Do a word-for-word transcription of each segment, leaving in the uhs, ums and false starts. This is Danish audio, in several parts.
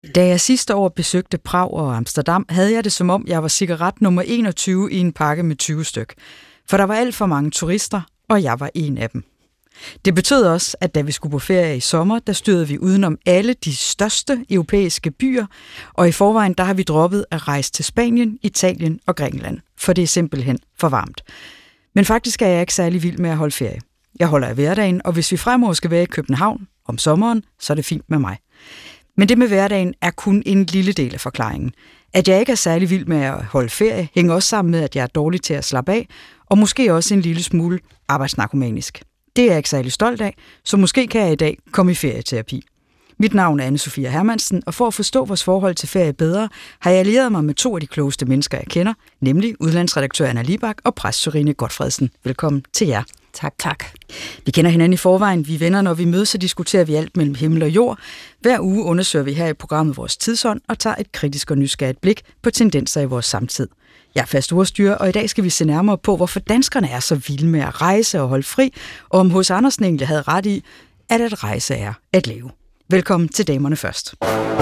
Da jeg sidste år besøgte Prag og Amsterdam, havde jeg det som om, jeg var cigaret nummer enogtyve i en pakke med tyve styk. For der var alt for mange turister, og jeg var en af dem. Det betød også, at da vi skulle på ferie i sommer, der styrede vi udenom alle de største europæiske byer, og i forvejen der har vi droppet at rejse til Spanien, Italien og Grækenland, for det er simpelthen for varmt. Men faktisk er jeg ikke særlig vild med at holde ferie. Jeg holder af hverdagen, og hvis vi fremover skal være i København om sommeren, så er det fint med mig. Men det med hverdagen er kun en lille del af forklaringen. At jeg ikke er særlig vild med at holde ferie, hænger også sammen med, at jeg er dårlig til at slappe af, og måske også en lille smule arbejdsnarkomanisk. Det er jeg ikke særlig stolt af, så måske kan jeg i dag komme i ferieterapi. Mit navn er Anne-Sophia Hermansen, og for at forstå vores forhold til ferie bedre, har jeg allieret mig med to af de klogeste mennesker, jeg kender, nemlig udlandsredaktør Anna Libak og præst Sørine Gotfredsen. Velkommen til jer. Tak, tak. Vi kender hinanden i forvejen, vi er venner, når vi mødes, så diskuterer vi alt mellem himmel og jord. Hver uge undersøger vi her i programmet vores tidsånd og tager et kritisk og nysgerrigt blik på tendenser i vores samtid. Jeg er fast ordstyrer, og i dag skal vi se nærmere på, hvorfor danskerne er så vilde med at rejse og holde fri, og om H C Andersen egentlig havde ret i, at at rejse er at leve. Velkommen til Damerne Først.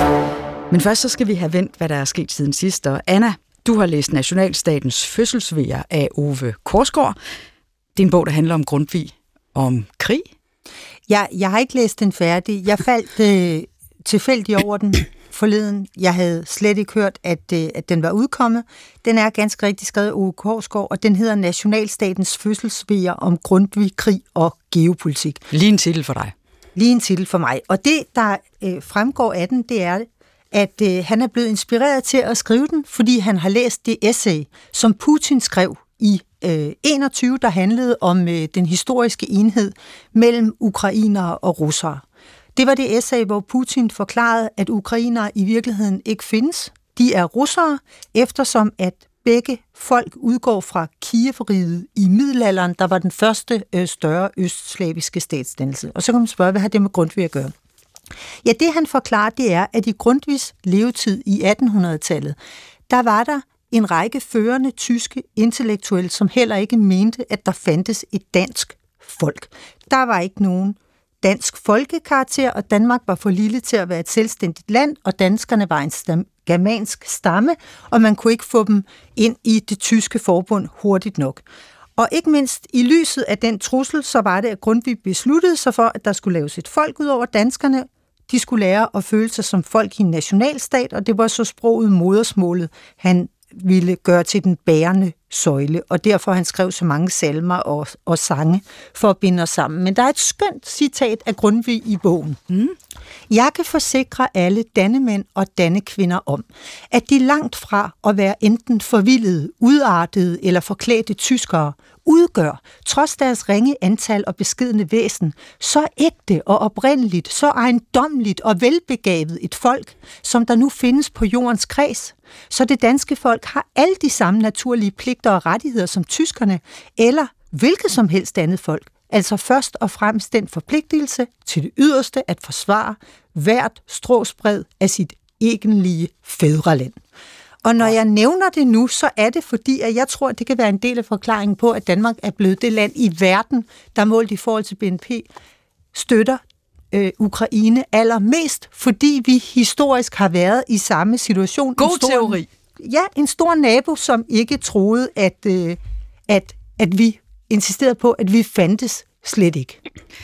Men først så skal vi have vendt, hvad der er sket siden sidst. Og Anna, du har læst Nationalstatens fødselsvejer af Ove Korsgaard. Det er en bog, der handler om Grundtvig, om krig. Jeg, jeg har ikke læst den færdig. Jeg faldt øh, tilfældigt over den forleden. Jeg havde slet ikke hørt, at, øh, at den var udkommet. Den er ganske rigtig skrevet af Ove Korsgaard, og den hedder Nationalstatens fødselsvejer om Grundtvig, krig og geopolitik. Lige en titel for dig. Lige en titel for mig. Og det, der øh, fremgår af den, det er, at øh, han er blevet inspireret til at skrive den, fordi han har læst det essay, som Putin skrev i øh, enogtyve, der handlede om øh, den historiske enhed mellem ukrainere og russere. Det var det essay, hvor Putin forklarede, at ukrainere i virkeligheden ikke findes. De er russere, eftersom at begge folk udgår fra Kiev-riget i middelalderen, der var den første øh, større østslaviske statsdannelse. Og så kan man spørge, hvad har det med Grundtvig at gøre? Ja, det han forklarer, det er, at i Grundtvigs levetid i attenhundredetallet, der var der en række førende tyske intellektuelle, som heller ikke mente, at der fandtes et dansk folk. Der var ikke nogen dansk folkekarakter, og Danmark var for lille til at være et selvstændigt land, og danskerne var en stam- germansk stamme, og man kunne ikke få dem ind i det tyske forbund hurtigt nok. Og ikke mindst i lyset af den trussel, så var det, at Grundtvig besluttede sig for, at der skulle laves et folk ud over danskerne. De skulle lære at føle sig som folk i en nationalstat, og det var så sproget modersmålet, han ville gøre til den bærende søjle, og derfor han skrev så mange salmer og, og sange for at binde os sammen. Men der er et skønt citat af Grundtvig i bogen. Mm. Jeg kan forsikre alle dannemænd og dannekvinder om, at de langt fra at være enten forvildede, udartede eller forklædte tyskere, udgør, trods deres ringe antal og beskedne væsen, så ægte og oprindeligt, så ejendommeligt og velbegavet et folk, som der nu findes på jordens kreds. Så det danske folk har alle de samme naturlige pligter og rettigheder som tyskerne, eller hvilket som helst andet folk. Altså først og fremmest den forpligtelse til det yderste at forsvare hvert stråsbred af sit egentlige fædreland. Og når jeg nævner det nu, så er det fordi, at jeg tror, at det kan være en del af forklaringen på, at Danmark er blevet det land i verden, der målt i forhold til B N P, støtter øh, Ukraine allermest, fordi vi historisk har været i samme situation. God en stor, teori. Ja, en stor nabo, som ikke troede, at, øh, at, at vi insisterede på, at vi fandtes slet ikke.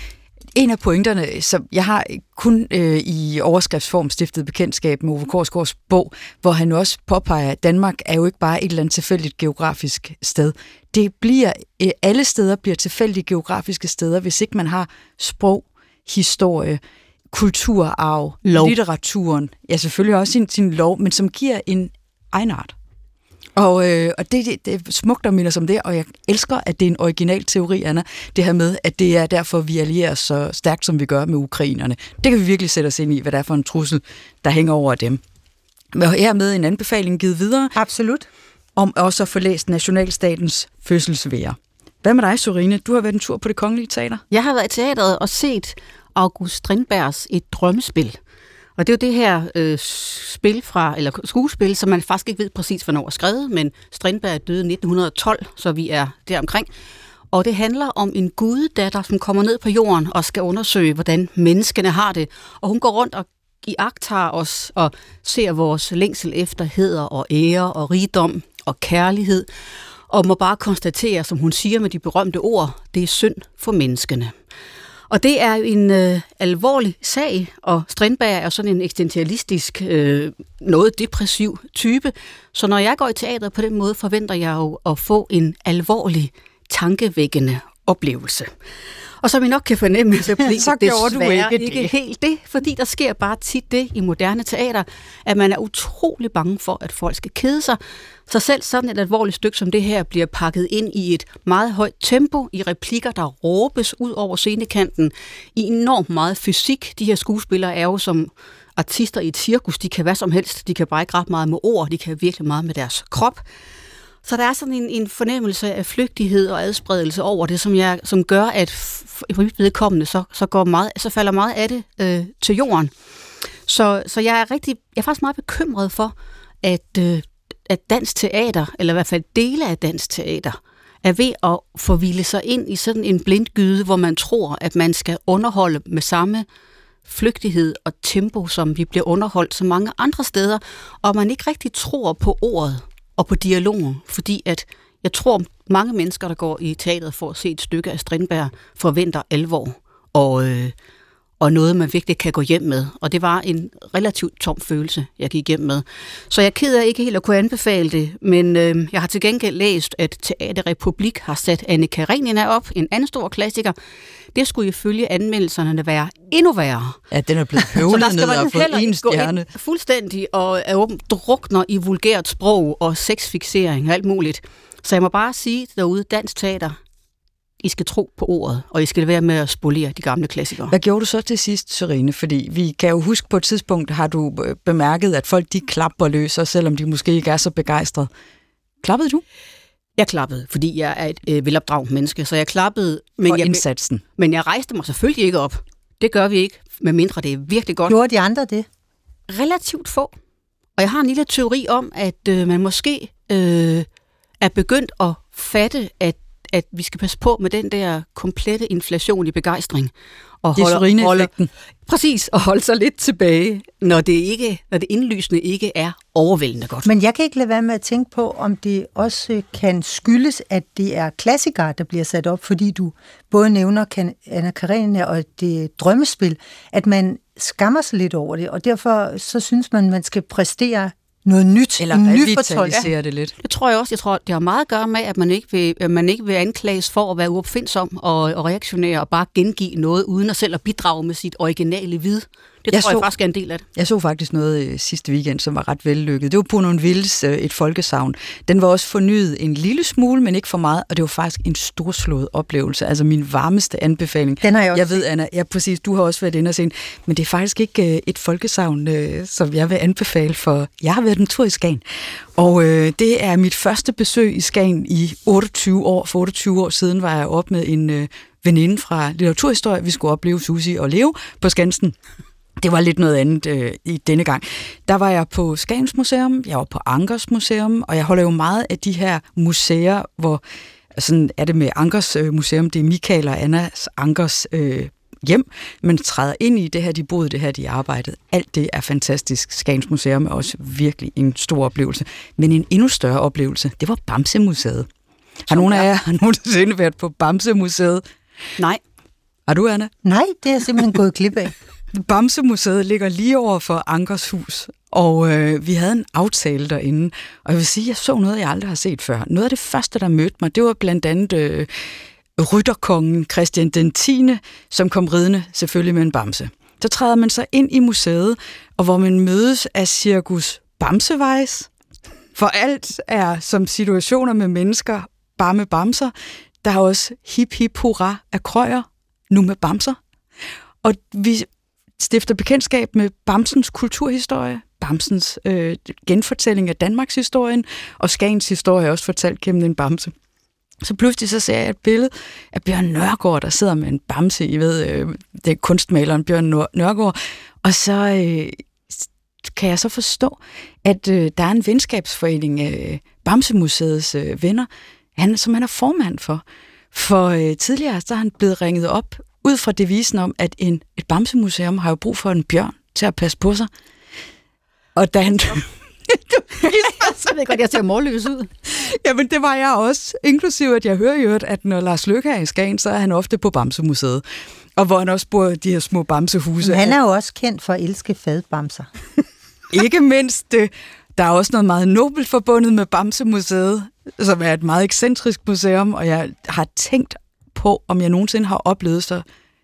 En af pointerne, som jeg har kun øh, i overskriftsform stiftet bekendtskab med Ove Korsgaards bog, hvor han også påpeger, at Danmark er jo ikke bare et eller andet tilfældigt geografisk sted. Det bliver, øh, alle steder bliver tilfældige geografiske steder, hvis ikke man har sprog, historie, kulturarv, lov. Litteraturen, ja selvfølgelig også sin, sin lov, men som giver en egenart. Og, øh, og det, det, det er smukt at minde os om det, og jeg elsker, at det er en original teori, Anna, det her med, at det er derfor, vi allierer os så stærkt, som vi gør med ukrainerne. Det kan vi virkelig sætte os ind i, hvad det er for en trussel, der hænger over dem. Men hermed en anbefaling givet videre. Absolut. Om også at få læst Nationalstatens fødselsvejer. Hvad med dig, Sørine? Du har været en tur på Det Kongelige Teater. Jeg har været i teateret og set August Strindbergs Et drømmespil. Og det er jo det her øh, spil fra, eller skuespil, som man faktisk ikke ved præcis, hvornår er skrevet, men Strindberg døde nitten tolv, så vi er deromkring. Og det handler om en guddatter, som kommer ned på jorden og skal undersøge, hvordan menneskene har det. Og hun går rundt og iagttager os og ser vores længsel efter hæder og ære og rigdom og kærlighed, og må bare konstatere, som hun siger med de berømte ord, det er synd for menneskene. Og det er jo en øh, alvorlig sag, og Strindberg er sådan en eksistentialistisk, øh, noget depressiv type. Så når jeg går i teateret på den måde, forventer jeg jo at få en alvorlig, tankevækkende oplevelse. Og som I nok kan fornemme, så bliver så det gjorde du ikke, ikke det. helt det, fordi der sker bare tit det i moderne teater, at man er utrolig bange for, at folk skal kede sig. Så selv sådan et alvorligt stykke som det her bliver pakket ind i et meget højt tempo, i replikker, der råbes ud over scenekanten, i enormt meget fysik. De her skuespillere er jo som artister i et cirkus, de kan hvad som helst, de kan bare ikke ret meget med ord, de kan virkelig meget med deres krop. Så der er sådan en, en fornemmelse af flygtighed og adspredelse over det, som, jeg, som gør, at for mit vedkommende, så, så, går meget, så falder meget af det øh, til jorden. Så, så jeg er rigtig, jeg er faktisk meget bekymret for, at, øh, at dansk teater, eller i hvert fald dele af dansk teater, er ved at forvilde sig ind i sådan en blindgyde, hvor man tror, at man skal underholde med samme flygtighed og tempo, som vi bliver underholdt så mange andre steder, og man ikke rigtig tror på ordet og på dialogen, fordi at jeg tror, mange mennesker, der går i teateret for at se et stykke af Strindberg, forventer alvor og, øh, og noget, man virkelig kan gå hjem med. Og det var en relativt tom følelse, jeg gik hjem med. Så jeg er ked af ikke helt at kunne anbefale det, men øh, jeg har til gengæld læst, at Teater Republik har sat Anne Karenina op, en anden stor klassiker. Det skulle ifølge anmeldelserne være endnu værre. Ja, den er blevet høvlet ned og fået en stjerne. Fuldstændig, og er drukner i vulgært sprog og sexfiksering og alt muligt. Så jeg må bare sige derude, dansk teater, I skal tro på ordet, og I skal lade være med at spolere de gamle klassikere. Hvad gjorde du så til sidst, Sørine? Fordi vi kan jo huske, på et tidspunkt har du bemærket, at folk de klapper løs, og selvom de måske ikke er så begejstrede. Klappede du? Jeg klappede, fordi jeg er et øh, velopdraget menneske, så jeg klappede. Men for jeg, indsatsen. Men jeg rejste mig selvfølgelig ikke op. Det gør vi ikke, medmindre det er virkelig godt. Gjorde de andre det? Relativt få. Og jeg har en lille teori om, at øh, man måske øh, er begyndt at fatte, at, at vi skal passe på med den der komplette inflation i begejstring. Og det er Sørine-effekten. Præcis, og holde sig lidt tilbage, når det, ikke, når det indlysende ikke er overvældende godt. Men jeg kan ikke lade være med at tænke på, om det også kan skyldes, at det er klassikere, der bliver sat op, fordi du både nævner Anna Karenina og det drømmespil, at man skammer sig lidt over det, og derfor så synes man, man skal præstere noget nyt. Eller revitalisere det lidt. Det tror jeg også. Jeg tror, det har meget at gøre med, at man ikke vil, at man ikke vil anklages for at være uopfindsom og, og reaktionær og bare gengive noget, uden at selv at bidrage med sit originale vid. Det jeg tror så, jeg faktisk er en del af det. Jeg så faktisk noget øh, sidste weekend, som var ret vellykket. Det var Bournonvilles øh, Et folkesagn. Den var også fornyet en lille smule, men ikke for meget, og det var faktisk en storslået oplevelse. Altså min varmeste anbefaling. Den har jeg også. Jeg ved, Anna, ja præcis, du har også været inde og set, men det er faktisk ikke øh, et folkesagn, øh, som jeg vil anbefale, for jeg har været en tur i Skagen. Og øh, det er mit første besøg i Skagen i otteogtyve år. For otteogtyve år siden var jeg op med en øh, veninde fra litteraturhistorie. Vi skulle opleve Susi og Leo på Skansen. Det var lidt noget andet øh, i denne gang. Der var jeg på Skagens Museum, jeg var på Ankers Museum, og jeg holder jo meget af de her museer, hvor sådan er det med Ankers øh, Museum, det er Michael og Annas Ankers øh, hjem, men træder ind i det her, de boede, det her, de arbejdede. Alt det er fantastisk. Skagens Museum er også virkelig en stor oplevelse. Men en endnu større oplevelse, det var Bamsemuseet. Har nogen af jer har nogensinde været på Bamsemuseet? Nej. Har du, Anna? Nej, det er jeg simpelthen gået glip af. Bamsemuseet ligger lige over for Ankers hus, og øh, vi havde en aftale derinde. Og jeg vil sige, jeg så noget, jeg aldrig har set før. Noget af det første, der mødte mig, det var blandt andet øh, rytterkongen Christian den tiende, som kom ridende selvfølgelig med en bamse. Så træder man så ind i museet, og hvor man mødes af cirkus Bamsevejs. For alt er som situationer med mennesker, bare med bamser. Der er også hip hip hurra af krøjer, nu med bamser. Og vi stifter bekendtskab med Bamsens kulturhistorie, Bamsens øh, genfortælling af Danmarks historien, og Skagens historie er også fortalt gennem en bamse. Så pludselig så ser jeg et billede af Bjørn Nørgaard, der sidder med en bamse, I ved, øh, det er kunstmaleren Bjørn Nørgaard, og så øh, kan jeg så forstå, at øh, der er en venskabsforening af øh, Bamsemuseets øh, venner, han, som han er formand for. For øh, tidligere så er han blevet ringet op ud fra devisen om, at en, et Bamsemuseum har jo brug for en bjørn til at passe på sig. Og da han... Så ved jeg godt, jeg ser målløs ud. Jamen, det var jeg også. Inklusive, at jeg hører jo, at når Lars Løkke er i Skagen, så er han ofte på Bamsemuseet. Og hvor han også bor de her små bamsehuse. Men han er jo også kendt for at elske fadbamser. Ikke mindst, der er også noget meget nobelt forbundet med Bamsemuseet, som er et meget ekscentrisk museum, og jeg har tænkt på, om jeg nogensinde har oplevet så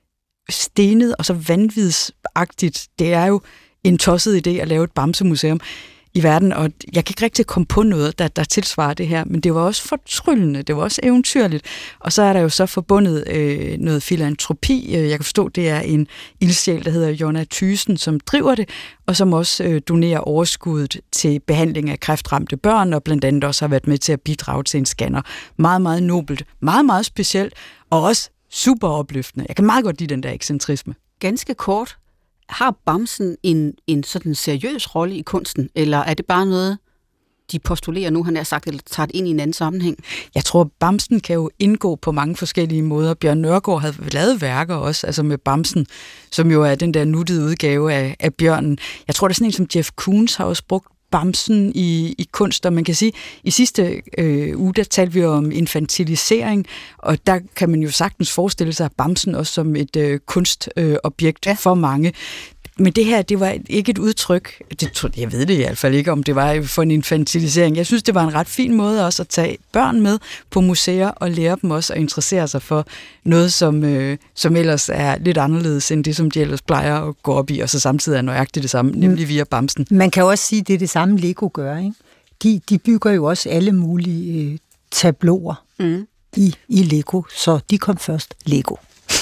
stenet og så vanvidsagtigt. Det er jo en tosset idé at lave et Bamsemuseum i verden, og jeg kan ikke rigtig komme på noget, der, der tilsvarer det her, men det var også fortryllende, det var også eventyrligt, og så er der jo så forbundet øh, noget filantropi. Jeg kan forstå, det er en ildsjæl, der hedder Jonna Thyssen, som driver det, og som også øh, donerer overskuddet til behandling af kræftramte børn, og blandt andet også har været med til at bidrage til en scanner. Meget, meget nobelt, meget, meget specielt, og også super opløftende. Jeg kan meget godt lide den der ekscentrisme. Ganske kort. Har bamsen en, en sådan seriøs rolle i kunsten, eller er det bare noget, de postulerer nu, han har sagt, eller tager det ind i en anden sammenhæng? Jeg tror, bamsen kan jo indgå på mange forskellige måder. Bjørn Nørgaard havde lavet værker også, altså med bamsen, som jo er den der nuttede udgave af, af bjørnen. Jeg tror, det er sådan en som Jeff Koons har også brugt bamsen i, i kunst, og man kan sige, i sidste øh, uge, der talte vi om infantilisering, og der kan man jo sagtens forestille sig bamsen også som et øh, kunstobjekt øh, ja. for mange. Men det her, det var ikke et udtryk, det, jeg ved det i hvert fald ikke, om det var for en infantilisering. Jeg synes, det var en ret fin måde også at tage børn med på museer og lære dem også at interessere sig for noget, som, øh, som ellers er lidt anderledes end det, som de ellers plejer at gå op i, og så samtidig er nøjagtigt det samme, nemlig via bamsen. Man kan også sige, at det er det samme Lego gør, ikke? De, de bygger jo også alle mulige øh, tabloer mm. i, i Lego, så de kom først Lego.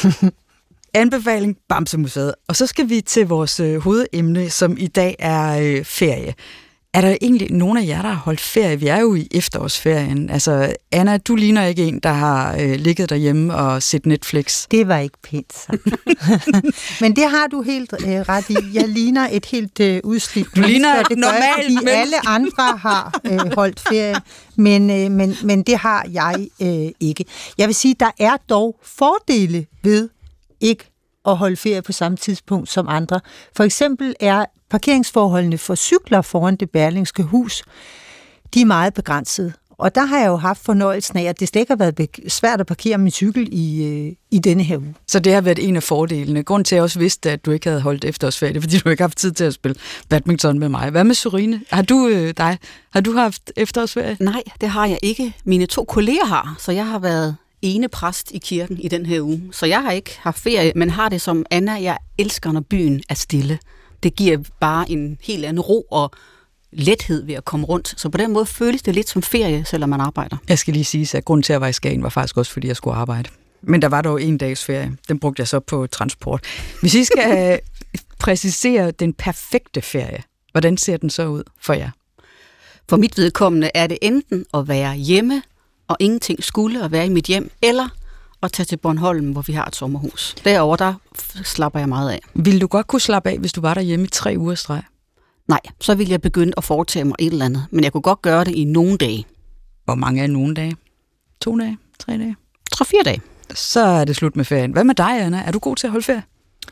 Anbefaling, Bamsemuseet. Og så skal vi til vores øh, hovedemne, som i dag er øh, ferie. Er der egentlig nogen af jer, der har holdt ferie? Vi er jo i efterårsferien. Altså, Anna, du ligner ikke en, der har øh, ligget derhjemme og set Netflix. Det var ikke pænt sagt. Men det har du helt øh, ret i. Jeg ligner et helt øh, udslidt Du ligner det normalt, gør jeg, fordi men... alle andre har øh, holdt ferie, men, øh, men, men det har jeg øh, ikke. Jeg vil sige, der er dog fordele ved ikke at holde ferie på samme tidspunkt som andre. For eksempel er parkeringsforholdene for cykler foran det Berlingske Hus, de er meget begrænsede. Og der har jeg jo haft fornøjelsen af, at det slet ikke har været svært at parkere min cykel i, øh, i denne her uge. Så det har været en af fordelene. Grunden til, at jeg også vidste, at du ikke havde holdt efterårsferie, fordi du ikke har haft tid til at spille badminton med mig. Hvad med Sørine? Har du øh, dig? Har du haft efterårsferie? Nej, det har jeg ikke. Mine to kolleger har, så jeg har været ene præst i kirken i den her uge. Så jeg har ikke haft ferie, men har det som Anna. Jeg elsker, når byen er stille. Det giver bare en helt anden ro og lethed ved at komme rundt. Så på den måde føles det lidt som ferie, selvom man arbejder. Jeg skal lige sige, at grunden til at være i Skagen var faktisk også, fordi jeg skulle arbejde. Men der var dog en dags ferie. Den brugte jeg så på transport. Hvis I skal præcisere den perfekte ferie, hvordan ser den så ud for jer? For mit vedkommende er det enten at være hjemme, og ingenting skulle at være i mit hjem, eller at tage til Bornholm, hvor vi har et sommerhus. Derover der slapper jeg meget af. Ville du godt kunne slappe af, hvis du var derhjemme i tre uger streg? Nej, så ville jeg begynde at foretage mig et eller andet. Men jeg kunne godt gøre det i nogle dage. Hvor mange er nogle dage? To dage? Tre dage? Tre-fire dage. Så er det slut med ferien. Hvad med dig, Anna? Er du god til at holde ferie?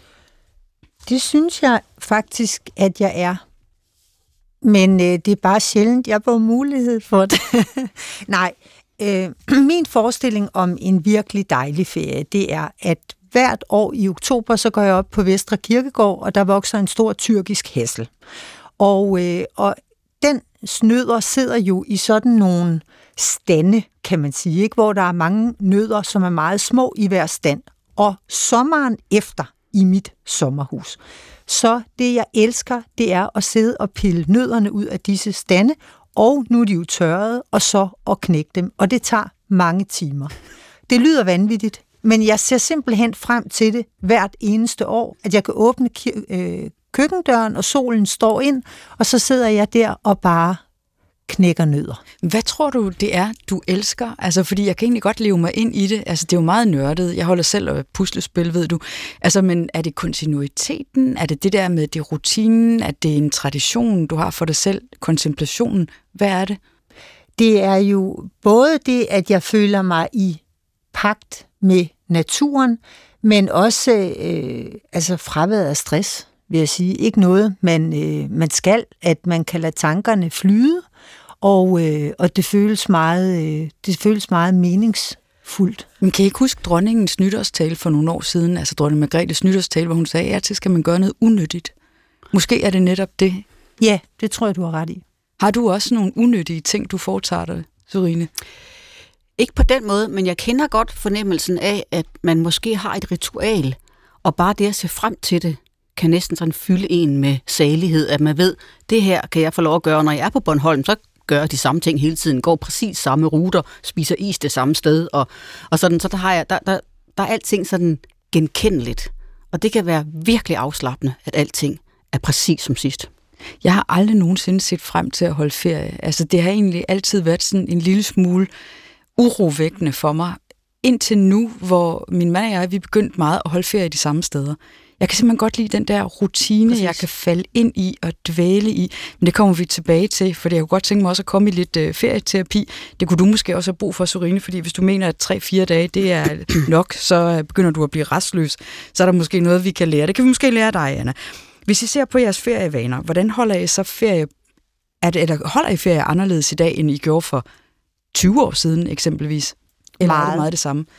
Det synes jeg faktisk, at jeg er. Men øh, det er bare sjældent, jeg får mulighed for det. Nej, øh, min forestilling om en virkelig dejlig ferie, det er, at hvert år i oktober, så går jeg op på Vestre Kirkegård, og der vokser en stor tyrkisk hæssel. Og, øh, og den snødder sidder jo i sådan nogle stande, kan man sige, ikke? Hvor der er mange nødder, som er meget små i hver stand. Og sommeren efter i mit sommerhus, så det jeg elsker, det er at sidde og pille nødderne ud af disse stande, og nu er de jo tørrede, og så at knække dem. Og det tager mange timer. Det lyder vanvittigt, men jeg ser simpelthen frem til det hvert eneste år, at jeg kan åbne øh, køkkendøren, og solen står ind, og så sidder jeg der og bare knækker nødder. Hvad tror du, det er, du elsker? Altså, fordi jeg kan egentlig godt leve mig ind i det. Altså, det er jo meget nørdet. Jeg holder selv af puslespil, ved du. Altså, men er det kontinuiteten? Er det det der med det rutinen? Er det en tradition, du har for dig selv? Kontemplationen? Hvad er det? Det er jo både det, at jeg føler mig i pagt med naturen, men også øh, altså fraværet af stress. vil jeg sige. Ikke noget, man, øh, man skal, at man kan lade tankerne flyde, og, øh, og det føles meget, øh, det føles meget meningsfuldt. Men kan I ikke huske dronningens nytårstale for nogle år siden, altså dronning Margrethes nytårstale, hvor hun sagde, at til skal man gøre noget unyttigt? Måske er det netop det. Ja, det tror jeg, du har ret i. Har du også nogle unyttige ting, du foretager dig, Sørine? Ikke på den måde, men jeg kender godt fornemmelsen af, at man måske har et ritual, og bare det at se frem til det, kan næsten sådan fylde en med salighed, at man ved, det her kan jeg få lov at gøre, når jeg er på Bornholm, så gør jeg de samme ting hele tiden, går præcis samme ruter, spiser is det samme sted, og, og sådan, så der, har jeg, der, der, der er alting sådan genkendeligt, og det kan være virkelig afslappende, at alting er præcis som sidst. Jeg har aldrig nogensinde set frem til at holde ferie. Altså, det har egentlig altid været sådan en lille smule urovækkende for mig. Indtil nu, hvor min mand og jeg, vi begyndt meget at holde ferie de samme steder. Jeg kan simpelthen godt lide den der rutine, Præcis. Jeg kan falde ind i og dvæle i. Men det kommer vi tilbage til, for jeg kunne godt tænke mig også at komme i lidt øh, ferieterapi. Det kunne du måske også have brug for, Sørine, fordi hvis du mener, at tre-fire dage, det er nok, så begynder du at blive restløs. Så er der måske noget, vi kan lære. Det kan vi måske lære dig, Anna. Hvis I ser på jeres ferievaner, hvordan holder I så ferie? Er det, eller holder I ferie anderledes i dag, end I gjorde for tyve år siden eksempelvis? Eller meget. Er det meget det samme?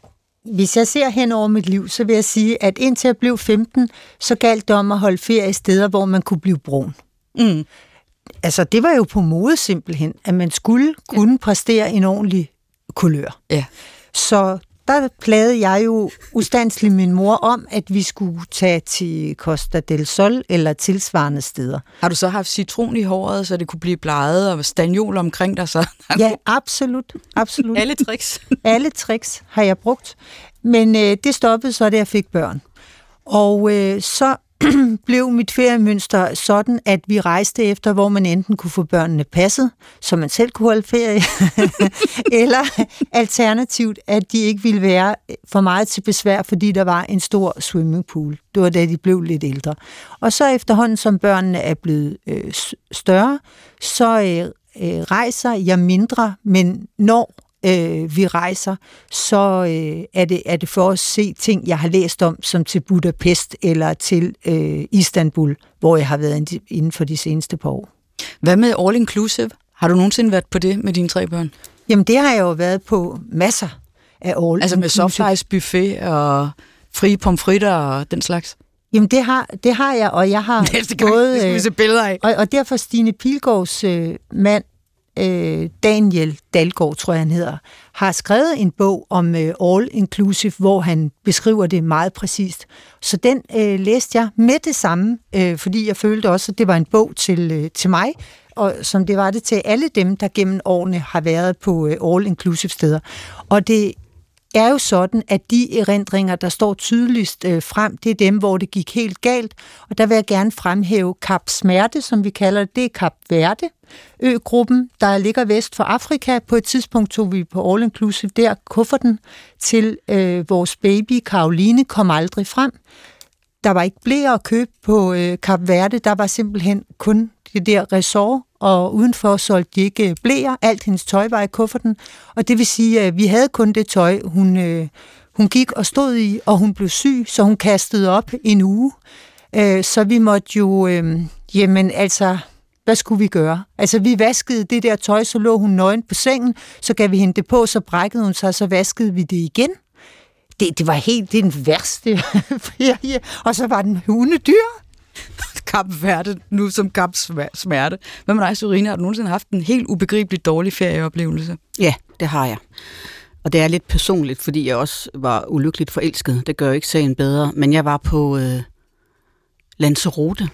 Hvis jeg ser hen over mit liv, så vil jeg sige, at indtil jeg blev femten, så galt det om at holde ferie i steder, hvor man kunne blive brun. Mm. Altså, det var jo på mode simpelthen, at man skulle kunne ja. præstere en ordentlig kulør. Ja. Så der plagede jeg jo ustandsligt min mor om, at vi skulle tage til Costa del Sol eller tilsvarende steder. Har du så haft citron i håret, så det kunne blive bleget, og stanjol omkring dig så? Ja, absolut. absolut. Alle tricks. Alle tricks har jeg brugt. Men øh, det stoppede så, da jeg fik børn. Og øh, så blev mit feriemønster sådan, at vi rejste efter, hvor man enten kunne få børnene passet, så man selv kunne holde ferie, eller alternativt, at de ikke ville være for meget til besvær, fordi der var en stor swimmingpool. Det var da de blev lidt ældre. Og så efterhånden, som børnene er blevet øh, større, så øh, øh, rejser jeg mindre, men når Øh, vi rejser, så øh, er, det, er det for at se ting, jeg har læst om, som til Budapest eller til øh, Istanbul, hvor jeg har været inden for de seneste par år. Hvad med all inclusive? Har du nogensinde været på det med dine tre børn? Jamen, det har jeg jo været på masser af all Altså med softice buffet og frie pomfritter og den slags? Jamen, det har, det har jeg, og jeg har Næste gang, både... Det skal vi se billeder af. Og, og derfor Stine Pilgaards øh, mand, Daniel Dalgaard, tror jeg han hedder, har skrevet en bog om all inclusive, hvor han beskriver det meget præcist. Så den øh, læste jeg med det samme, øh, fordi jeg følte også, at det var en bog til, øh, til mig, og som det var det til alle dem, der gennem årene har været på øh, all inclusive steder. Og det er jo sådan, at de erindringer, der står tydeligst øh, frem, det er dem, hvor det gik helt galt. Og der vil jeg gerne fremhæve Kap Smerte, som vi kalder det. Det er Kap Verde, øgruppen, der ligger vest for Afrika. På et tidspunkt tog vi på All Inclusive der kufferten til øh, vores baby. Karoline kom aldrig frem. Der var ikke bleer at købe på øh, Kap Verde. Der var simpelthen kun det der resort, og udenfor solgte de ikke bleer. Alt hendes tøj var i kufferten. Og det vil sige, at vi havde kun det tøj, hun, øh, hun gik og stod i, og hun blev syg, så hun kastede op en uge. Øh, så vi måtte jo, øh, jamen altså, hvad skulle vi gøre? Altså, vi vaskede det der tøj, så lå hun nøgen på sengen, så gav vi hende det på, så brækkede hun sig, så vaskede vi det igen. Det, det var helt det den værste ferie, og så var den hundedyr. Kap Verde, nu som Kap Smerte. Hvad med dig, Sørine? Har du nogensinde haft en helt ubegribeligt dårlig ferieoplevelse? Ja, det har jeg. Og det er lidt personligt, fordi jeg også var ulykkeligt forelsket. Det gør jo ikke sagen bedre. Men jeg var på øh, Lanzarote,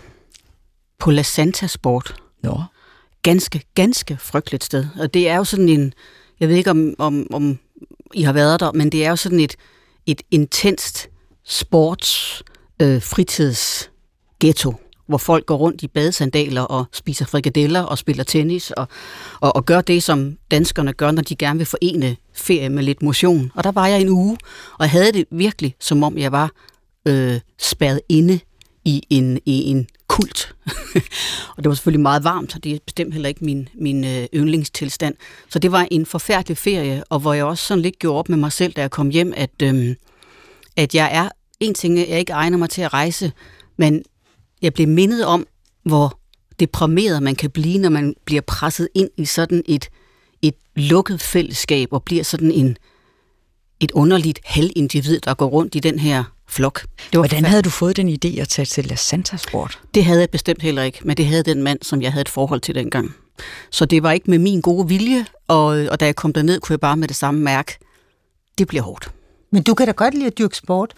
på La Santa Sport. Nå. Ganske, ganske frygteligt sted. Og det er jo sådan en, jeg ved ikke om, om, om I har været der, men det er jo sådan et, et intenst sports, øh, fritids ghetto, hvor folk går rundt i badesandaler og spiser frikadeller og spiller tennis og, og, og gør det, som danskerne gør, når de gerne vil forene ferie med lidt motion. Og der var jeg en uge, og jeg havde det virkelig, som om jeg var øh, spærret inde i en, i en kult. Og det var selvfølgelig meget varmt, og det er bestemt heller ikke min, min øh, yndlingstilstand. Så det var en forfærdelig ferie, og hvor jeg også sådan lidt gjorde op med mig selv, da jeg kom hjem, at, øh, at jeg er, en ting, jeg ikke egner mig til at rejse, men jeg blev mindet om, hvor deprimeret man kan blive, når man bliver presset ind i sådan et, et lukket fællesskab, og bliver sådan en, et underligt halvindivid, der går rundt i den her flok. Hvordan havde du fået den idé at tage til La Santa Sport? Det havde jeg bestemt heller ikke, men det havde den mand, som jeg havde et forhold til dengang. Så det var ikke med min gode vilje, og, og da jeg kom derned, kunne jeg bare med det samme mærke, det bliver hårdt. Men du kan da godt lide at dyrke sport?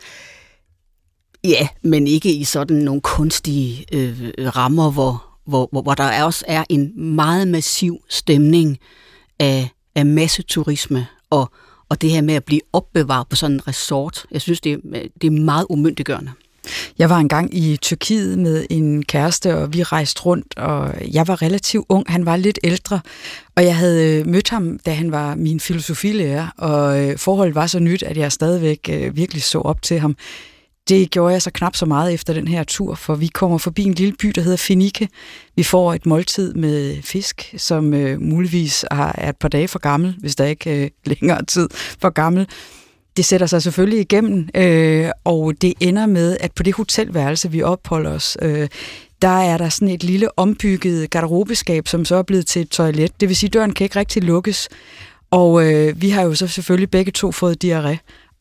Ja, men ikke i sådan nogle kunstige øh, rammer, hvor, hvor, hvor, hvor der også er en meget massiv stemning af, af masseturisme, og, og det her med at blive opbevaret på sådan en resort. Jeg synes, det er, det er meget umyndiggørende. Jeg var engang i Tyrkiet med en kæreste, og vi rejste rundt, og jeg var relativt ung. Han var lidt ældre, og jeg havde mødt ham, da han var min filosofilærer, og forholdet var så nyt, at jeg stadigvæk virkelig så op til ham. Det gjorde jeg så knap så meget efter den her tur, for vi kommer forbi en lille by, der hedder Fenike. Vi får et måltid med fisk, som øh, muligvis er et par dage for gammel, hvis der ikke øh, længere tid for gammel. Det sætter sig selvfølgelig igennem, øh, og det ender med, at på det hotelværelse, vi opholder os, øh, der er der sådan et lille ombygget garderobeskab, som så er blevet til et toilet. Det vil sige, at døren kan ikke rigtig lukkes. Og øh, vi har jo så selvfølgelig begge to fået diarré,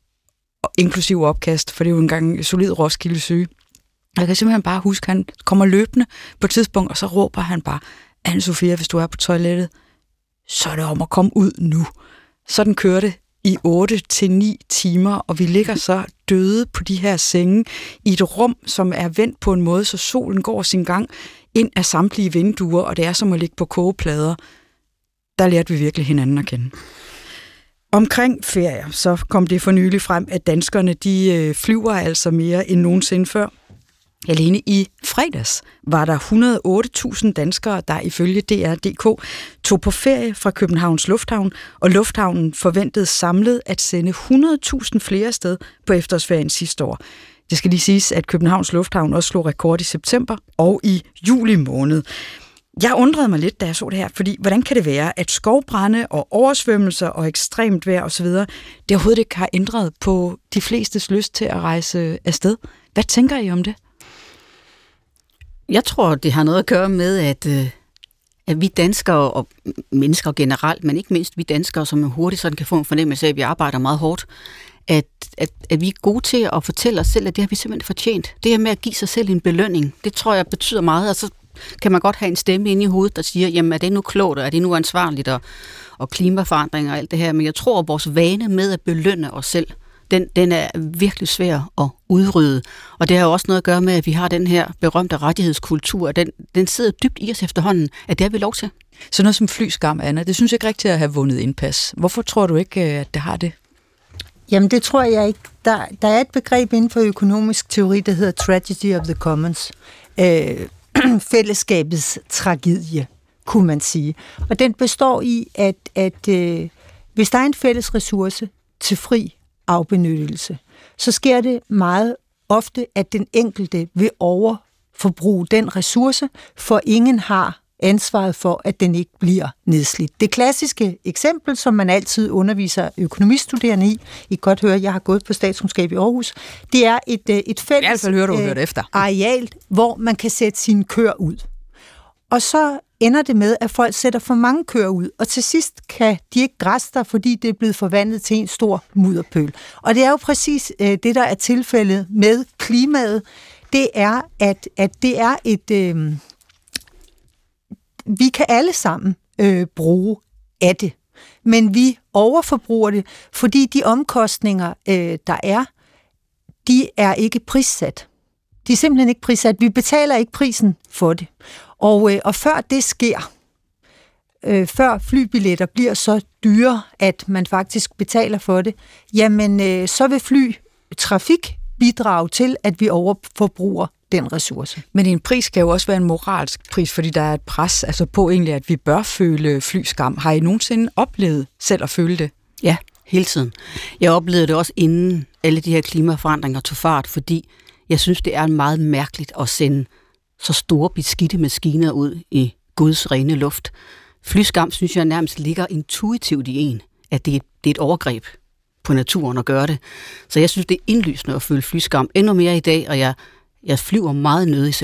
inklusiv opkast, for det er jo engang solid Roskilde syge. Jeg kan simpelthen bare huske, at han kommer løbende på et tidspunkt, og så råber han bare, Anne-Sophia, hvis du er på toilettet, så er det om at komme ud nu. Sådan kører det i otte til ni timer, og vi ligger så døde på de her senge i et rum, som er vendt på en måde, så solen går sin gang ind af samtlige vinduer, og det er som at ligge på kogeplader. Der lærte vi virkelig hinanden at kende. Omkring ferier, så kom det for nylig frem, at danskerne de øh, flyver altså mere end nogensinde før. Alene i fredags var der et hundrede og otte tusind danskere, der ifølge D R punktum d k tog på ferie fra Københavns Lufthavn, og lufthavnen forventede samlet at sende hundrede tusind flere sted på efterårsferien sidste år. Det skal lige siges, at Københavns Lufthavn også slog rekord i september og i juli måned. Jeg undrede mig lidt, da jeg så det her, fordi hvordan kan det være, at skovbrande og oversvømmelser og ekstremt vejr osv., det overhovedet ikke har ændret på de flestes lyst til at rejse afsted? Hvad tænker I om det? Jeg tror, det har noget at gøre med, at, at vi danskere og mennesker generelt, men ikke mindst vi danskere, som hurtigt sådan kan få en fornemmelse af, at vi arbejder meget hårdt, at, at, at vi er gode til at fortælle os selv, at det har vi simpelthen fortjent. Det her med at give sig selv en belønning, det tror jeg betyder meget, og så kan man godt have en stemme inde i hovedet, der siger, jamen er det nu klogt, og er det nu ansvarligt, og, og klimaforandringer og alt det her, men jeg tror, at vores vane med at belønne os selv, den, den er virkelig svær at udrydde, og det har jo også noget at gøre med, at vi har den her berømte rettighedskultur, og den, den sidder dybt i os efterhånden, at det har vi lov til. Så noget som flyskam, Anna, det synes jeg ikke rigtigt at have vundet indpas. Hvorfor tror du ikke, at det har det? Jamen det tror jeg ikke. Der, der er et begreb inden for økonomisk teori, der hedder tragedy of the commons. Øh, fællesskabets tragedie, kunne man sige. Og den består i, at, at øh, hvis der er en fælles ressource til fri afbenyttelse, så sker det meget ofte, at den enkelte vil overforbruge den ressource, for ingen har ansvaret for, at den ikke bliver nedslidt. Det klassiske eksempel, som man altid underviser økonomistuderende i, I kan godt høre, jeg har gået på statskundskab i Aarhus, det er et, et fælles I hvert fald hører du, hørt efter. areal, hvor man kan sætte sine køer ud. Og så ender det med, at folk sætter for mange køer ud, og til sidst kan de ikke græsse der, fordi det er blevet forvandlet til en stor mudderpøl. Og det er jo præcis øh, det, der er tilfældet med klimaet. Det er, at, at det er et... Øh, vi kan alle sammen øh, bruge af det, men vi overforbruger det, fordi de omkostninger, øh, der er, de er ikke prissat. De er simpelthen ikke prissat. Vi betaler ikke prisen for det. Og, øh, og før det sker, øh, før flybilletter bliver så dyre, at man faktisk betaler for det, jamen øh, så vil flytrafik bidrage til, at vi overforbruger den ressource. Men en pris kan jo også være en moralsk pris, fordi der er et pres altså på egentlig, at vi bør føle flyskam. Har I nogensinde oplevet selv at føle det? Ja, hele tiden. Jeg oplevede det også inden alle de her klimaforandringer tog fart, fordi jeg synes, det er meget mærkeligt at sende så store beskidte maskiner ud i Guds rene luft. Flyskam, synes jeg, nærmest ligger intuitivt i en, at det er, det er et overgreb på naturen at gøre det. Så jeg synes, det er indlysende at føle flyskam endnu mere i dag, og jeg Jeg flyver meget nødig selv.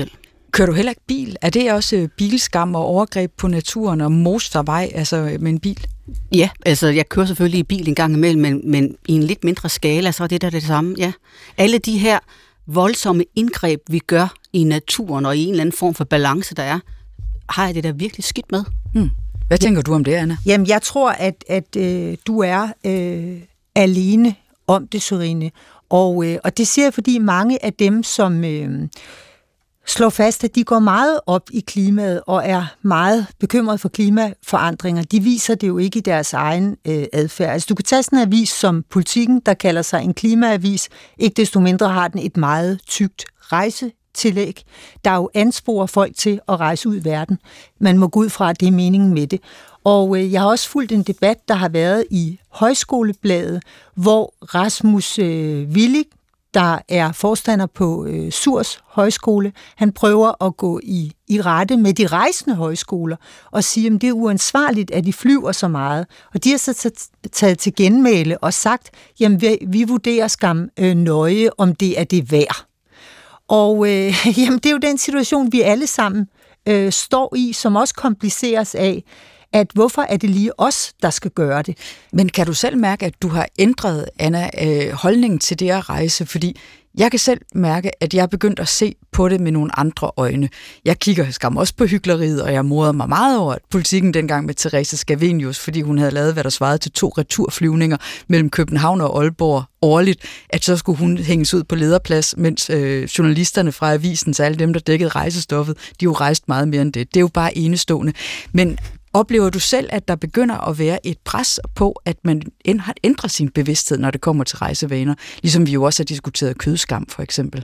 Kører du heller ikke bil? Er det også bilskam og overgreb på naturen og motorvej, altså med en bil? Ja, altså jeg kører selvfølgelig i bil en gang imellem, men, men i en lidt mindre skala, så er det der det samme. Ja. Alle de her voldsomme indgreb, vi gør i naturen og i en eller anden form for balance, der er, har jeg det der virkelig skidt med. Hmm. Hvad tænker du om det, Anna? Jamen, jeg tror, at, at øh, du er øh, alene om det, Sørine. Og, øh, og det siger jeg, fordi mange af dem, som øh, slår fast, at de går meget op i klimaet og er meget bekymret for klimaforandringer, de viser det jo ikke i deres egen øh, adfærd. Altså, du kan tage sådan en avis som Politikken, der kalder sig en klimaavis. Ikke desto mindre har den et meget tykt rejsetillæg, der jo ansporer folk til at rejse ud i verden. Man må gå ud fra, at det er meningen med det. Og øh, jeg har også fulgt en debat, der har været i Højskolebladet, hvor Rasmus øh, Willig, der er forstander på øh, Surs Højskole, han prøver at gå i, i rette med de rejsende højskoler og sige, at det er uansvarligt, at de flyver så meget. Og de har så taget til genmæle og sagt, jamen vi, vi vurderer skam øh, nøje, om det er det værd. Og øh, jamen, det er jo den situation, vi alle sammen øh, står i, som også kompliceres af, at hvorfor er det lige os, der skal gøre det. Men kan du selv mærke, at du har ændret, Anna, øh, holdningen til det at rejse? Fordi jeg kan selv mærke, at jeg er begyndt at se på det med nogle andre øjne. Jeg kigger skam også på hykleriet, og jeg morder mig meget over at Politikken dengang med Therese Scavenius, fordi hun havde lavet, hvad der svarede til to returflyvninger mellem København og Aalborg årligt, at så skulle hun hænges ud på lederplads, mens øh, journalisterne fra avisen, så alle dem, der dækkede rejsestoffet, de jo rejst meget mere end det. Det er jo bare enestående. Men oplever du selv, at der begynder at være et pres på, at man har ændret sin bevidsthed, når det kommer til rejsevaner? Ligesom vi jo også har diskuteret kødskam, for eksempel.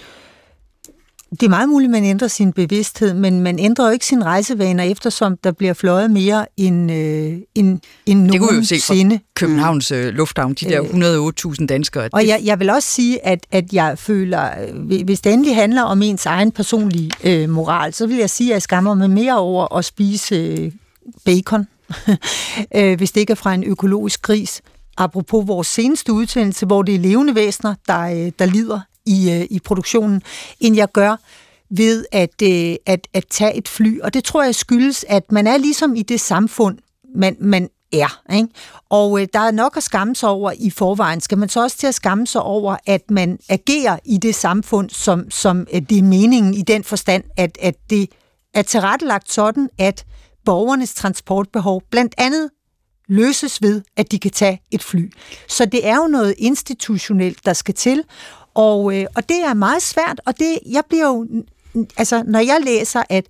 Det er meget muligt, at man ændrer sin bevidsthed, men man ændrer jo ikke sine rejsevaner, eftersom der bliver fløjet mere end, øh, end, end nogensinde. Det kunne vi jo se fra Københavns øh, Lufthavn, de der et hundrede og otte tusind danskere. Og jeg, jeg vil også sige, at, at jeg føler, hvis det endelig handler om ens egen personlige øh, moral, så vil jeg sige, at jeg skammer mig mere over at spise øh, bacon, hvis det ikke er fra en økologisk gris. Apropos vores seneste udsendelse, hvor det er levende væsener, der, der lider i, i produktionen, end jeg gør ved at, at, at tage et fly. Og det tror jeg skyldes, at man er ligesom i det samfund, man, man er. Ikke? Og der er nok at skamme sig over i forvejen. Skal man så også til at skamme sig over, at man agerer i det samfund, som, som det er meningen i den forstand, at, at det er tilrettelagt sådan, at borgernes transportbehov blandt andet løses ved, at de kan tage et fly. Så det er jo noget institutionelt, der skal til, og, øh, og det er meget svært, og det, jeg bliver jo, altså når jeg læser, at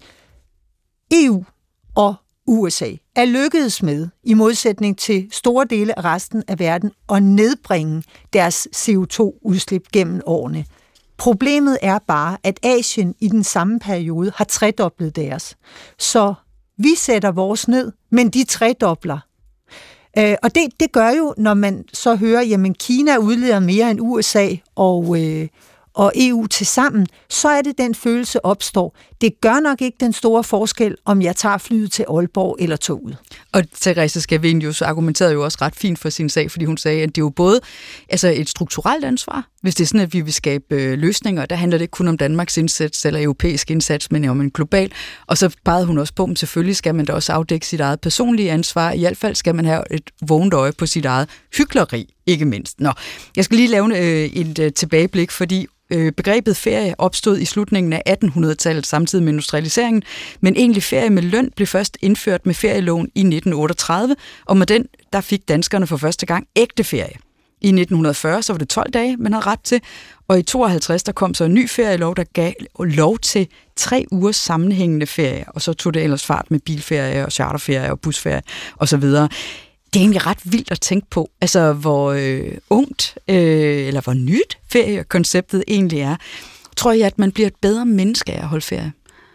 E U og U S A er lykkedes med, i modsætning til store dele af resten af verden, at nedbringe deres C O to udslip gennem årene. Problemet er bare, at Asien i den samme periode har tredoblet deres. Så vi sætter vores ned, men de tredobler. Øh, og det, det gør jo, når man så hører, jamen Kina udleder mere end U S A og, øh, og E U til sammen, så er det den følelse opstår. Det gør nok ikke den store forskel, om jeg tager flyet til Aalborg eller toget. Og Therese Scavenius argumenterede jo også ret fint for sin sag, fordi hun sagde, at det er jo både altså et strukturelt ansvar, hvis det er sådan, at vi vil skabe øh, løsninger. Der handler det ikke kun om Danmarks indsats eller europæisk indsats, men om en global. Og så pegede hun også på, at selvfølgelig skal man da også afdække sit eget personlige ansvar. I hvert fald skal man have et vågent øje på sit eget hykleri, ikke mindst. Nå, jeg skal lige lave øh, et øh, tilbageblik, fordi begrebet ferie opstod i slutningen af attenhundredetallet samtidig med industrialiseringen, men egentlig ferie med løn blev først indført med ferieloven i nitten otteogtredive, og med den der fik danskerne for første gang ægte ferie. I nitten fyrre så var det tolv dage, man havde ret til, og i tooghalvtreds der kom så en ny ferielov, der gav lov til tre ugers sammenhængende ferie, og så tog det ellers fart med bilferie og charterferie og busferie osv. Det er egentlig ret vildt at tænke på, altså hvor øh, ungt øh, eller hvor nyt feriekonceptet egentlig er. Tror jeg, at man bliver et bedre menneske af at holde ferie?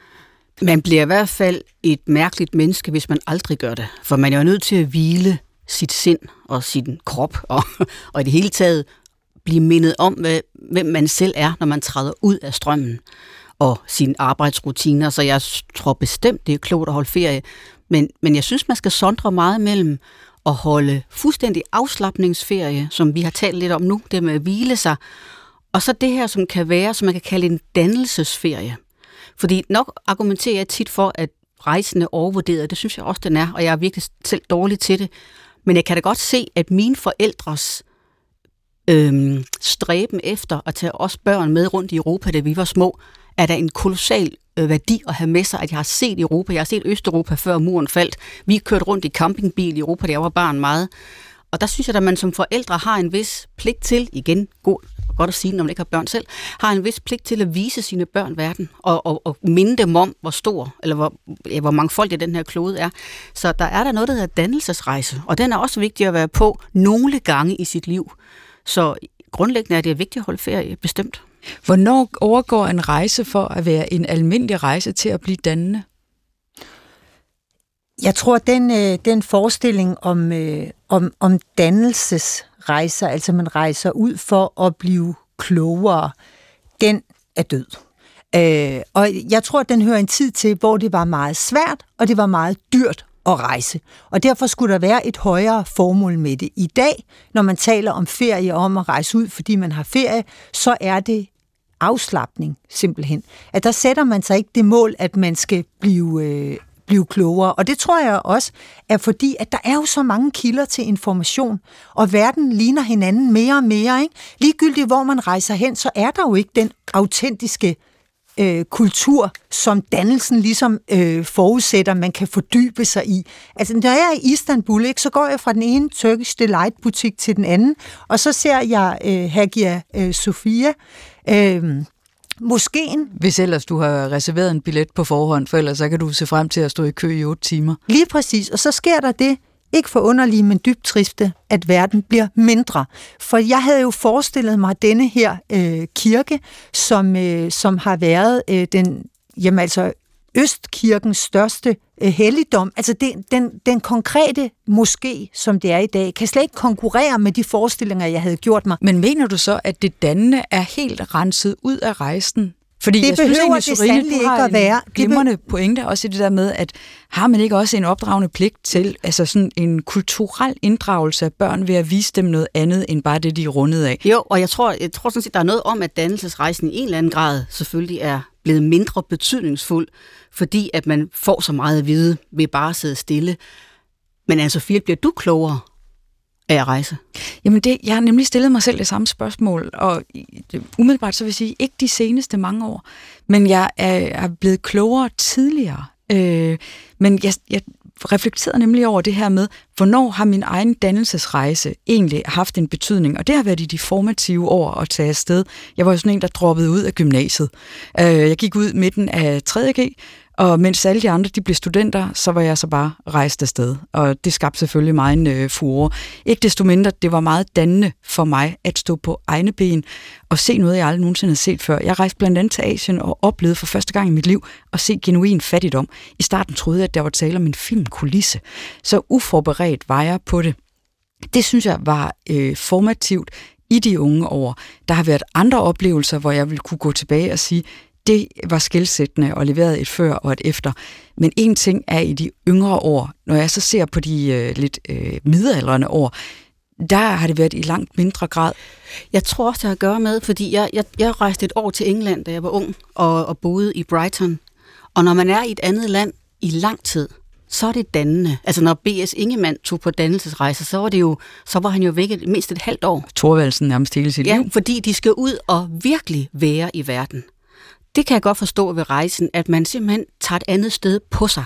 Man bliver i hvert fald et mærkeligt menneske, hvis man aldrig gør det. For man er jo nødt til at hvile sit sind og sin krop, og, og i det hele taget blive mindet om, hvad, hvem man selv er, når man træder ud af strømmen og sine arbejdsrutiner. Så jeg tror bestemt, det er klogt at holde ferie. Men, men jeg synes, man skal sondre meget mellem at holde fuldstændig afslapningsferie, som vi har talt lidt om nu, det med at hvile sig, og så det her, som kan være, som man kan kalde en dannelsesferie. Fordi nok argumenterer jeg tit for, at rejsen er overvurderet. Det synes jeg også, den er, og jeg er virkelig selv dårlig til det. Men jeg kan da godt se, at mine forældres øhm, stræben efter at tage os børn med rundt i Europa, da vi var små, er der en kolossal øh, værdi at have med sig, at jeg har set Europa. Jeg har set Østeuropa før muren faldt. Vi kørte rundt i campingbil i Europa, da jeg var barn meget. Og der synes jeg, at man som forældre har en vis pligt til, igen, god, godt at sige, når man ikke har børn selv, har en vis pligt til at vise sine børn verden, og, og, og minde dem om, hvor stor, eller hvor, ja, hvor mangfoldig den her klode er. Så der er der noget, der hedder dannelsesrejse, og den er også vigtig at være på nogle gange i sit liv. Så grundlæggende er det vigtigt at holde ferie, bestemt. Hvornår overgår en rejse for at være en almindelig rejse til at blive dannende? Jeg tror, den, øh, den forestilling om, øh, om, om dannelsesrejser, altså man rejser ud for at blive klogere, den er død. Øh, og jeg tror, den hører en tid til, hvor det var meget svært, og det var meget dyrt at rejse. Og derfor skulle der være et højere formål med det. I dag, når man taler om ferie og om at rejse ud, fordi man har ferie, så er det afslapning simpelthen. At der sætter man sig ikke det mål, at man skal blive... Øh, blive klogere. Og det tror jeg også er fordi, at der er jo så mange kilder til information, og verden ligner hinanden mere og mere. Ikke? Ligegyldigt hvor man rejser hen, så er der jo ikke den autentiske øh, kultur, som dannelsen ligesom øh, forudsætter, man kan fordybe sig i. Altså, når jeg er i Istanbul, ikke, så går jeg fra den ene Turkish Delight-butik til den anden, og så ser jeg øh, Hagia øh, Sophia, øh, Moskeen. Hvis ellers du har reserveret en billet på forhånd, for ellers så kan du se frem til at stå i kø i otte timer. Lige præcis, og så sker der det, ikke for underlige, men dybt triste, at verden bliver mindre. For jeg havde jo forestillet mig denne her øh, kirke, som, øh, som har været øh, den, jamen altså, Østkirkens største øh, helligdom. Altså det, den, den konkrete moské, som det er i dag, kan slet ikke konkurrere med de forestillinger, jeg havde gjort mig. Men mener du så, at det dannende er helt renset ud af rejsen? Fordi det jeg behøver synes, det sandelig ikke at være. Glimrende pointe også i det der med, at har man ikke også en opdragende pligt til altså sådan en kulturel inddragelse af børn ved at vise dem noget andet, end bare det, de er rundet af? Jo, og jeg tror, jeg tror sådan set, der er noget om, at dannelsesrejsen i en eller anden grad selvfølgelig er blevet mindre betydningsfuld, fordi at man får så meget at vide ved bare at sidde stille. Men Anne-Sophie, bliver du klogere af at rejse? Jamen, det, jeg har nemlig stillet mig selv det samme spørgsmål, og umiddelbart så vil jeg sige, ikke de seneste mange år, men jeg er, er blevet klogere tidligere. Øh, men jeg, jeg reflekterede nemlig over det her med, hvornår har min egen dannelsesrejse egentlig haft en betydning, og det har været i de formative år at tage afsted. Jeg var jo sådan en, der droppede ud af gymnasiet. Øh, jeg gik ud midten af tredje G, og mens alle de andre de blev studenter, så var jeg så bare rejst afsted. Og det skabte selvfølgelig mig en øh, furore. Ikke desto mindre, det var meget dannende for mig at stå på egne ben og se noget, jeg aldrig nogensinde havde set før. Jeg rejste blandt andet til Asien og oplevede for første gang i mit liv at se genuin fattigdom. I starten troede jeg, at der var tale om en filmkulisse. Så uforberedt var jeg på det. Det synes jeg var øh, formativt i de unge år. Der har været andre oplevelser, hvor jeg ville kunne gå tilbage og sige, det var skelsættende og leveret et før og et efter. Men en ting er i de yngre år, når jeg så ser på de øh, lidt øh, midaldrende år, der har det været i langt mindre grad. Jeg tror også, det har at gøre med, fordi jeg, jeg, jeg rejste et år til England, da jeg var ung, og, og boede i Brighton. Og når man er i et andet land i lang tid, så er det dannende. Altså når B S Ingemann tog på dannelsesrejser, så var, det jo, så var han jo væk mindst et halvt år. Thorvaldsen nærmest hele sit ja, liv. Fordi de skal ud og virkelig være i verden. Det kan jeg godt forstå ved rejsen, at man simpelthen tager et andet sted på sig.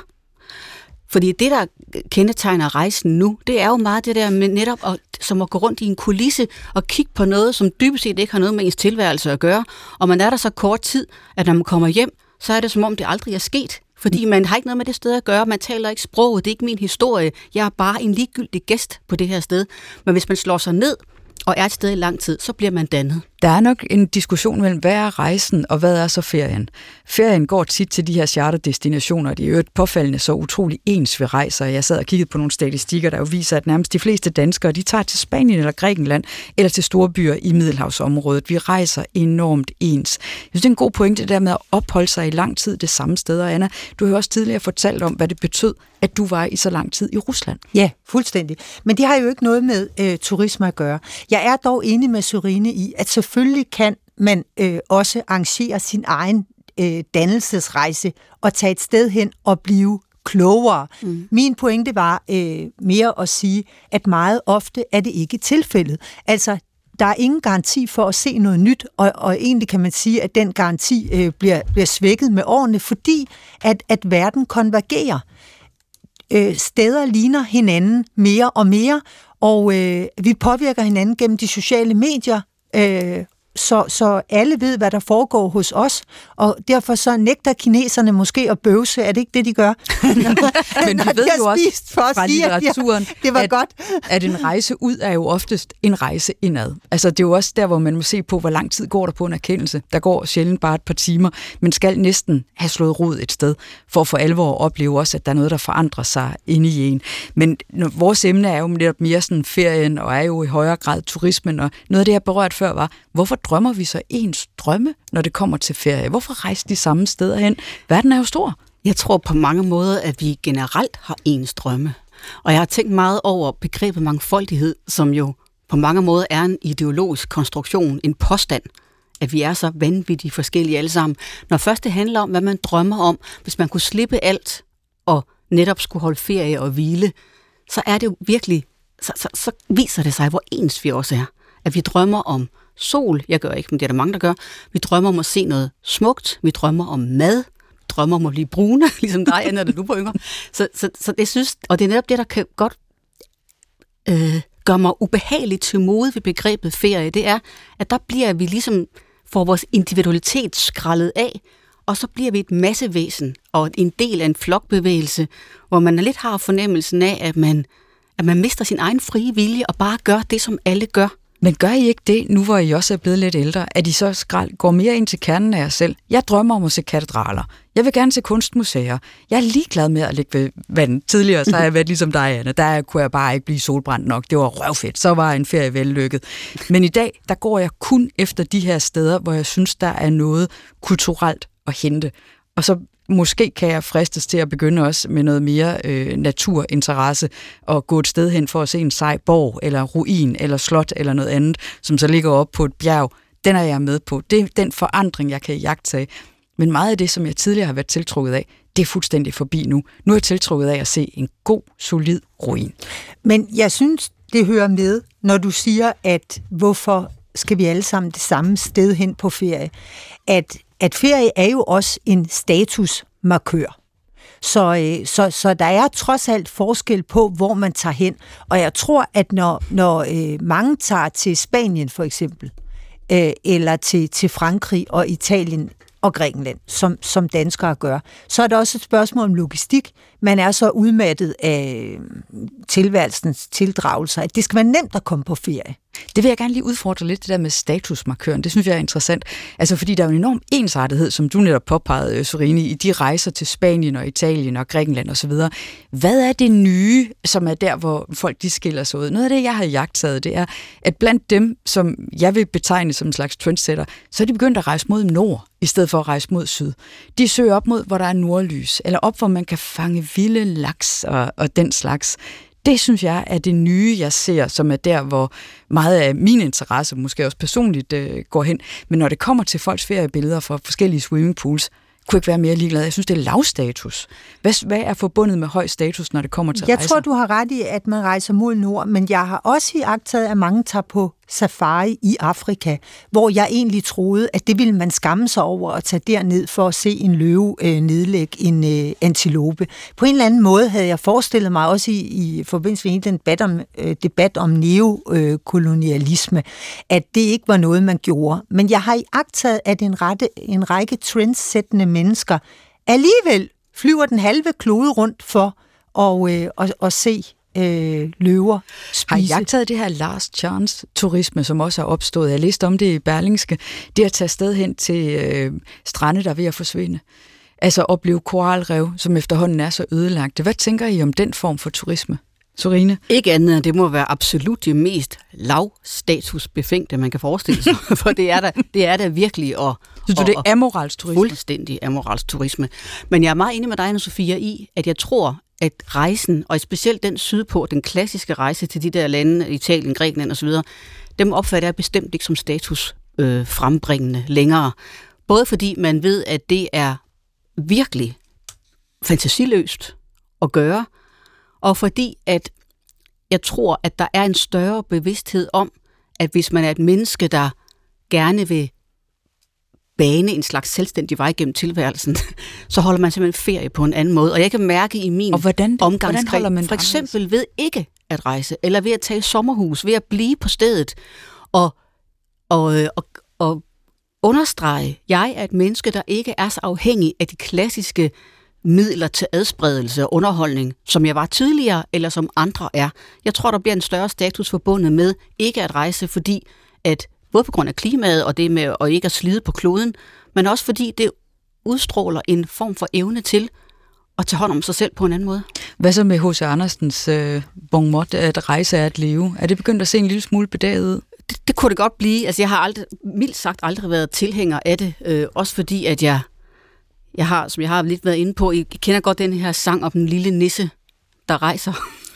Fordi det, der kendetegner rejsen nu, det er jo meget det der med netop at, som at gå rundt i en kulisse og kigge på noget, som dybest set ikke har noget med ens tilværelse at gøre. Og man er der så kort tid, at når man kommer hjem, så er det som om det aldrig er sket. Fordi man har ikke noget med det sted at gøre, man taler ikke sproget, det er ikke min historie. Jeg er bare en ligegyldig gæst på det her sted. Men hvis man slår sig ned og er et sted i lang tid, så bliver man dannet. Der er nok en diskussion mellem, hvad er rejsen, og hvad er så ferien? Ferien går tit til de her charterdestinationer, de er jo et påfaldende så utrolig ens ved rejser. Jeg sad og kiggede på nogle statistikker, der jo viser, at nærmest de fleste danskere, de tager til Spanien eller Grækenland, eller til store byer i Middelhavsområdet. Vi rejser enormt ens. Jeg synes, det er en god pointe, det der med at opholde sig i lang tid det samme sted. Og Anna, du har jo også tidligere fortalt om, hvad det betød, at du var i så lang tid i Rusland. Ja, fuldstændig. Men det har jo ikke noget med øh, turisme at gøre. Jeg er dog enig med Sørine i, at selvfølgelig kan man øh, også arrangere sin egen øh, dannelsesrejse og tage et sted hen og blive klogere. Mm. Min pointe var øh, mere at sige, at meget ofte er det ikke tilfældet. Altså, der er ingen garanti for at se noget nyt, og, og egentlig kan man sige, at den garanti øh, bliver, bliver svækket med årene, fordi at, at verden konvergerer. Øh, steder ligner hinanden mere og mere, og øh, vi påvirker hinanden gennem de sociale medier, øh, Så, så alle ved, hvad der foregår hos os, og derfor så nægter kineserne måske at bøvse. Er det ikke det, de gør? Men vi ved jo også fra litteraturen, at, det var at, godt. at en rejse ud er jo oftest en rejse indad. Altså det er jo også der, hvor man må se på, hvor lang tid går der på en erkendelse. Der går sjældent bare et par timer, men skal næsten have slået rod et sted, for at for alvor at opleve også, at der er noget, der forandrer sig inde i en. Men når, vores emne er jo netop mere sådan ferien, og er jo i højere grad turismen, og noget af det, jeg berørt før var, hvorfor drømmer vi så ens drømme, når det kommer til ferie? Hvorfor rejse de samme steder hen? Verden er jo stor. Jeg tror på mange måder, at vi generelt har ens drømme. Og jeg har tænkt meget over begrebet mangfoldighed, som jo på mange måder er en ideologisk konstruktion, en påstand, at vi er så vanvittigt forskellige alle sammen. Når først det handler om, hvad man drømmer om, hvis man kunne slippe alt og netop skulle holde ferie og hvile, så er det jo virkelig, så, så, så viser det sig, hvor ens vi også er. At vi drømmer om sol, jeg gør ikke, men det er der mange, der gør. Vi drømmer om at se noget smukt, vi drømmer om mad, vi drømmer om at blive brune, ligesom dig, Anna, da du var yngre. Så, så, så det synes, og det er netop det, der kan godt øh, gøre mig ubehageligt til mode ved begrebet ferie, det er, at der bliver vi ligesom, får vores individualitet skrællet af, og så bliver vi et massevæsen, og en del af en flokbevægelse, hvor man lidt har fornemmelsen af, at man, at man mister sin egen frie vilje, og bare gør det, som alle gør. Men gør I ikke det, nu hvor I også er blevet lidt ældre, at I så skrald, går mere ind til kernen af jer selv? Jeg drømmer om at se katedraler. Jeg vil gerne se kunstmuseer. Jeg er ligeglad med at ligge ved vand. Tidligere så har jeg været ligesom dig, Anna. Der kunne jeg bare ikke blive solbrændt nok. Det var røvfedt. Så var en ferie vellykket. Men i dag, der går jeg kun efter de her steder, hvor jeg synes, der er noget kulturelt at hente. Og så måske kan jeg fristes til at begynde også med noget mere øh, naturinteresse og gå et sted hen for at se en sej borg, eller ruin, eller slot, eller noget andet, som så ligger op på et bjerg. Den er jeg med på. Det er den forandring, jeg kan jagtage. Men meget af det, som jeg tidligere har været tiltrukket af, det er fuldstændig forbi nu. Nu er jeg tiltrukket af at se en god, solid ruin. Men jeg synes, det hører med, når du siger, at hvorfor skal vi alle sammen det samme sted hen på ferie? At at ferie er jo også en statusmarkør. Så, øh, så, så der er trods alt forskel på, hvor man tager hen. Og jeg tror, at når, når øh, mange tager til Spanien for eksempel, øh, eller til, til Frankrig og Italien og Grækenland, som, som danskere gør, så er det også et spørgsmål om logistik. Man er så udmattet af tilværelsens tildragelser, at det skal være nemt at komme på ferie. Det vil jeg gerne lige udfordre lidt, det der med statusmarkøren. Det synes jeg er interessant. Altså fordi der er en enorm ensartethed, som du netop påpegede, Sorini, i de rejser til Spanien og Italien og Grækenland osv. Hvad er det nye, som er der, hvor folk de skiller sig ud? Noget af det, jeg har jagttaget, det er, at blandt dem, som jeg vil betegne som en slags trendsetter, så er de begyndt at rejse mod nord, i stedet for at rejse mod syd. De søger op mod, hvor der er nordlys, eller op, hvor man kan fange vilde laks og, og den slags. Det synes jeg er det nye, jeg ser, som er der, hvor meget af min interesse, måske også personligt, øh, går hen. Men når det kommer til folks feriebilleder fra forskellige swimmingpools, kunne ikke være mere ligeglad. Jeg synes, det er lavstatus. Hvad, hvad er forbundet med høj status, når det kommer til jeg rejser? Jeg tror, du har ret i, at man rejser mod nord, men jeg har også iagttaget, at mange tager på safari i Afrika, hvor jeg egentlig troede, at det ville man skamme sig over at tage derned for at se en løve øh, nedlægge en øh, antilope. På en eller anden måde havde jeg forestillet mig, også i, i forbindelse med den debat om, øh, debat om neokolonialisme, at det ikke var noget, man gjorde. Men jeg har iagttaget, at en, rette, en række trendsættende mennesker alligevel flyver den halve klode rundt for at, øh, at, at se Øh, løver spise. Har I jagtet det her last chance turisme, som også er opstået? Jeg læste om det i Berlingske. Det at tage sted hen til øh, strande, der er ved at forsvinde. Altså opleve koralrev, som efterhånden er så ødelagte. Hvad tænker I om den form for turisme? Sorine? Ikke andet, det må være absolut det mest lavstatusbefængte, man kan forestille sig. For det er da, det er da virkelig og, Synes du, og, det er amoralsk turisme? Fuldstændig amoralsk turisme. Men jeg er meget enig med dig, Anna-Sophia, i, at jeg tror, at rejsen, og specielt den sydpå, den klassiske rejse til de der lande, Italien, Grækenland osv., dem opfatter jeg bestemt ikke som status øh, frembringende længere. Både fordi man ved, at det er virkelig fantasiløst at gøre, og fordi at jeg tror, at der er en større bevidsthed om, at hvis man er et menneske, der gerne vil bane en slags selvstændig vej gennem tilværelsen, så holder man simpelthen ferie på en anden måde. Og jeg kan mærke i min omgangskreds, for eksempel ved ikke at rejse, eller ved at tage sommerhus, ved at blive på stedet, og, og, og, og understrege, jeg er et menneske, der ikke er så afhængig af de klassiske midler til adspredelse og underholdning, som jeg var tidligere, eller som andre er. Jeg tror, der bliver en større status forbundet med ikke at rejse, fordi at både på grund af klimaet og det med at ikke at slide på kloden, men også fordi det udstråler en form for evne til at tage hånd om sig selv på en anden måde. Hvad så med H C Andersens øh, bon mot, at rejse er at leve? Er det begyndt at se en lille smule bedaget ud? Det, det kunne det godt blive. Altså, jeg har aldrig, mildt sagt aldrig været tilhænger af det, øh, også fordi, at jeg, jeg har, som jeg har lidt været inde på, I kender godt den her sang om den lille nisse, der rejser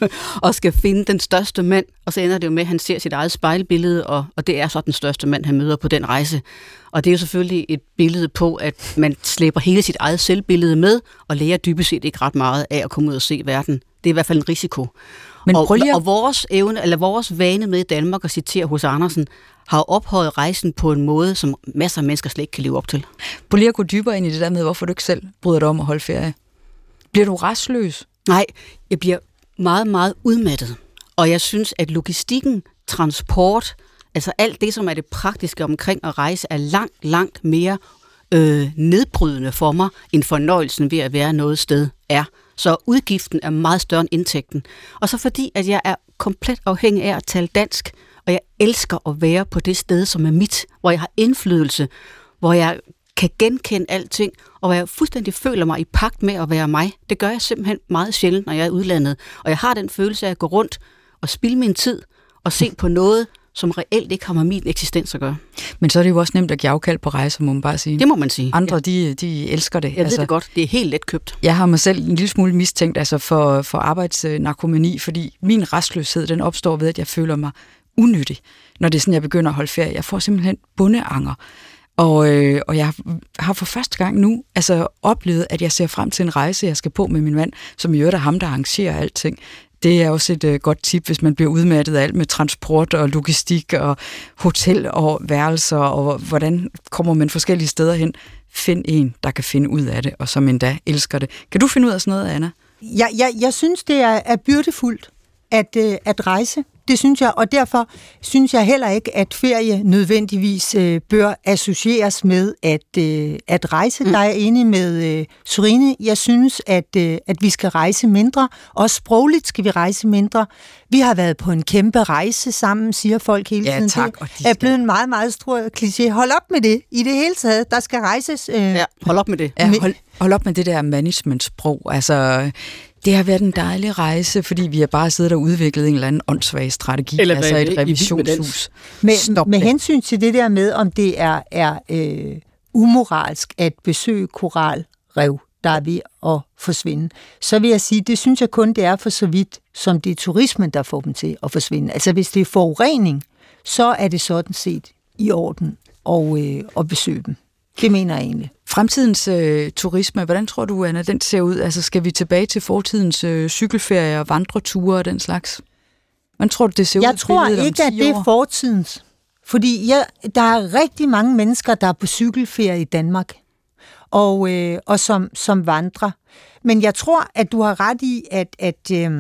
og skal finde den største mand, og så ender det jo med, at han ser sit eget spejlbillede, og, og det er så den største mand, han møder på den rejse. Og det er jo selvfølgelig et billede på, at man slæber hele sit eget selvbillede med, og lærer dybest set ikke ret meget af at komme ud og se verden. Det er i hvert fald en risiko. Men og, lige... og vores evne, eller vores vane med i Danmark at citere H C Andersen, har ophøjet rejsen på en måde, som masser af mennesker slet ikke kan leve op til. Prøv lige at gå dybere ind i det der med, hvorfor du ikke selv bryder dig om at holde ferie. Bliver du rastløs? Nej, jeg bliver meget, meget udmattet. Og jeg synes, at logistikken, transport, altså alt det, som er det praktiske omkring at rejse, er langt, langt mere øh, nedbrydende for mig, end fornøjelsen ved at være noget sted er. Så udgiften er meget større end indtægten. Og så fordi, at jeg er komplet afhængig af at tale dansk, og jeg elsker at være på det sted, som er mit, hvor jeg har indflydelse, hvor jeg kan genkende alting, og hvor jeg fuldstændig føler mig i pagt med at være mig. Det gør jeg simpelthen meget sjældent, når jeg er udlandet. Og jeg har den følelse af at gå rundt og spilde min tid og se på noget, som reelt ikke har med min eksistens at gøre. Men så er det jo også nemt at give afkald på rejser, må man bare sige. Det må man sige. Andre, ja. de, de elsker det. Jeg altså, ved det godt. Det er helt let købt. Jeg har mig selv en lille smule mistænkt altså for, for arbejdsnarkomani, fordi min restløshed, den opstår ved, at jeg føler mig unyttig, når det er sådan, jeg begynder at holde ferie. Jeg får simpelthen bundeanger. Og, øh, og jeg har for første gang nu altså oplevet, at jeg ser frem til en rejse, jeg skal på med min mand, som i øvrigt er ham, der arrangerer alting. Det er også et øh, godt tip, hvis man bliver udmattet af alt med transport og logistik og hotel og værelser, og hvordan kommer man forskellige steder hen. Find en, der kan finde ud af det, og som endda elsker det. Kan du finde ud af sådan noget, Anna? Jeg, jeg, jeg synes, det er, er byrdefuldt at, øh, at rejse. Det synes jeg, og derfor synes jeg heller ikke, at ferie nødvendigvis øh, bør associeres med at, øh, at rejse. Mm. Der er jeg enig med øh, Sørine. Jeg synes, at, øh, at vi skal rejse mindre. Også sprogligt skal vi rejse mindre. Vi har været på en kæmpe rejse sammen, siger folk hele tiden. Ja, tak. Det er blevet en meget, meget stor kliché. Hold op med det. I det hele taget, der skal rejses. Øh, ja, hold op med det. Ja, hold, hold op med det der managementsprog. Altså... Det har været en dejlig rejse, fordi vi har bare siddet og udviklet en eller anden åndssvag strategi, eller altså et revisionshus. Med, med hensyn til det der med, om det er, er øh, umoralsk at besøge koralrev, der er ved at forsvinde, så vil jeg sige, det synes jeg kun, det er for så vidt, som det er turismen, der får dem til at forsvinde. Altså hvis det er forurening, så er det sådan set i orden at, øh, at besøge dem. Det mener jeg egentlig. Fremtidens øh, turisme, hvordan tror du, Anna, den ser ud? Altså, skal vi tilbage til fortidens øh, cykelferier, vandreture og den slags? Hvordan tror du, det ser jeg ud? Jeg tror ikke, at det er fortidens. Fordi jeg, der er rigtig mange mennesker, der er på cykelferie i Danmark, og, øh, og som, som vandrer. Men jeg tror, at du har ret i, at, at øh,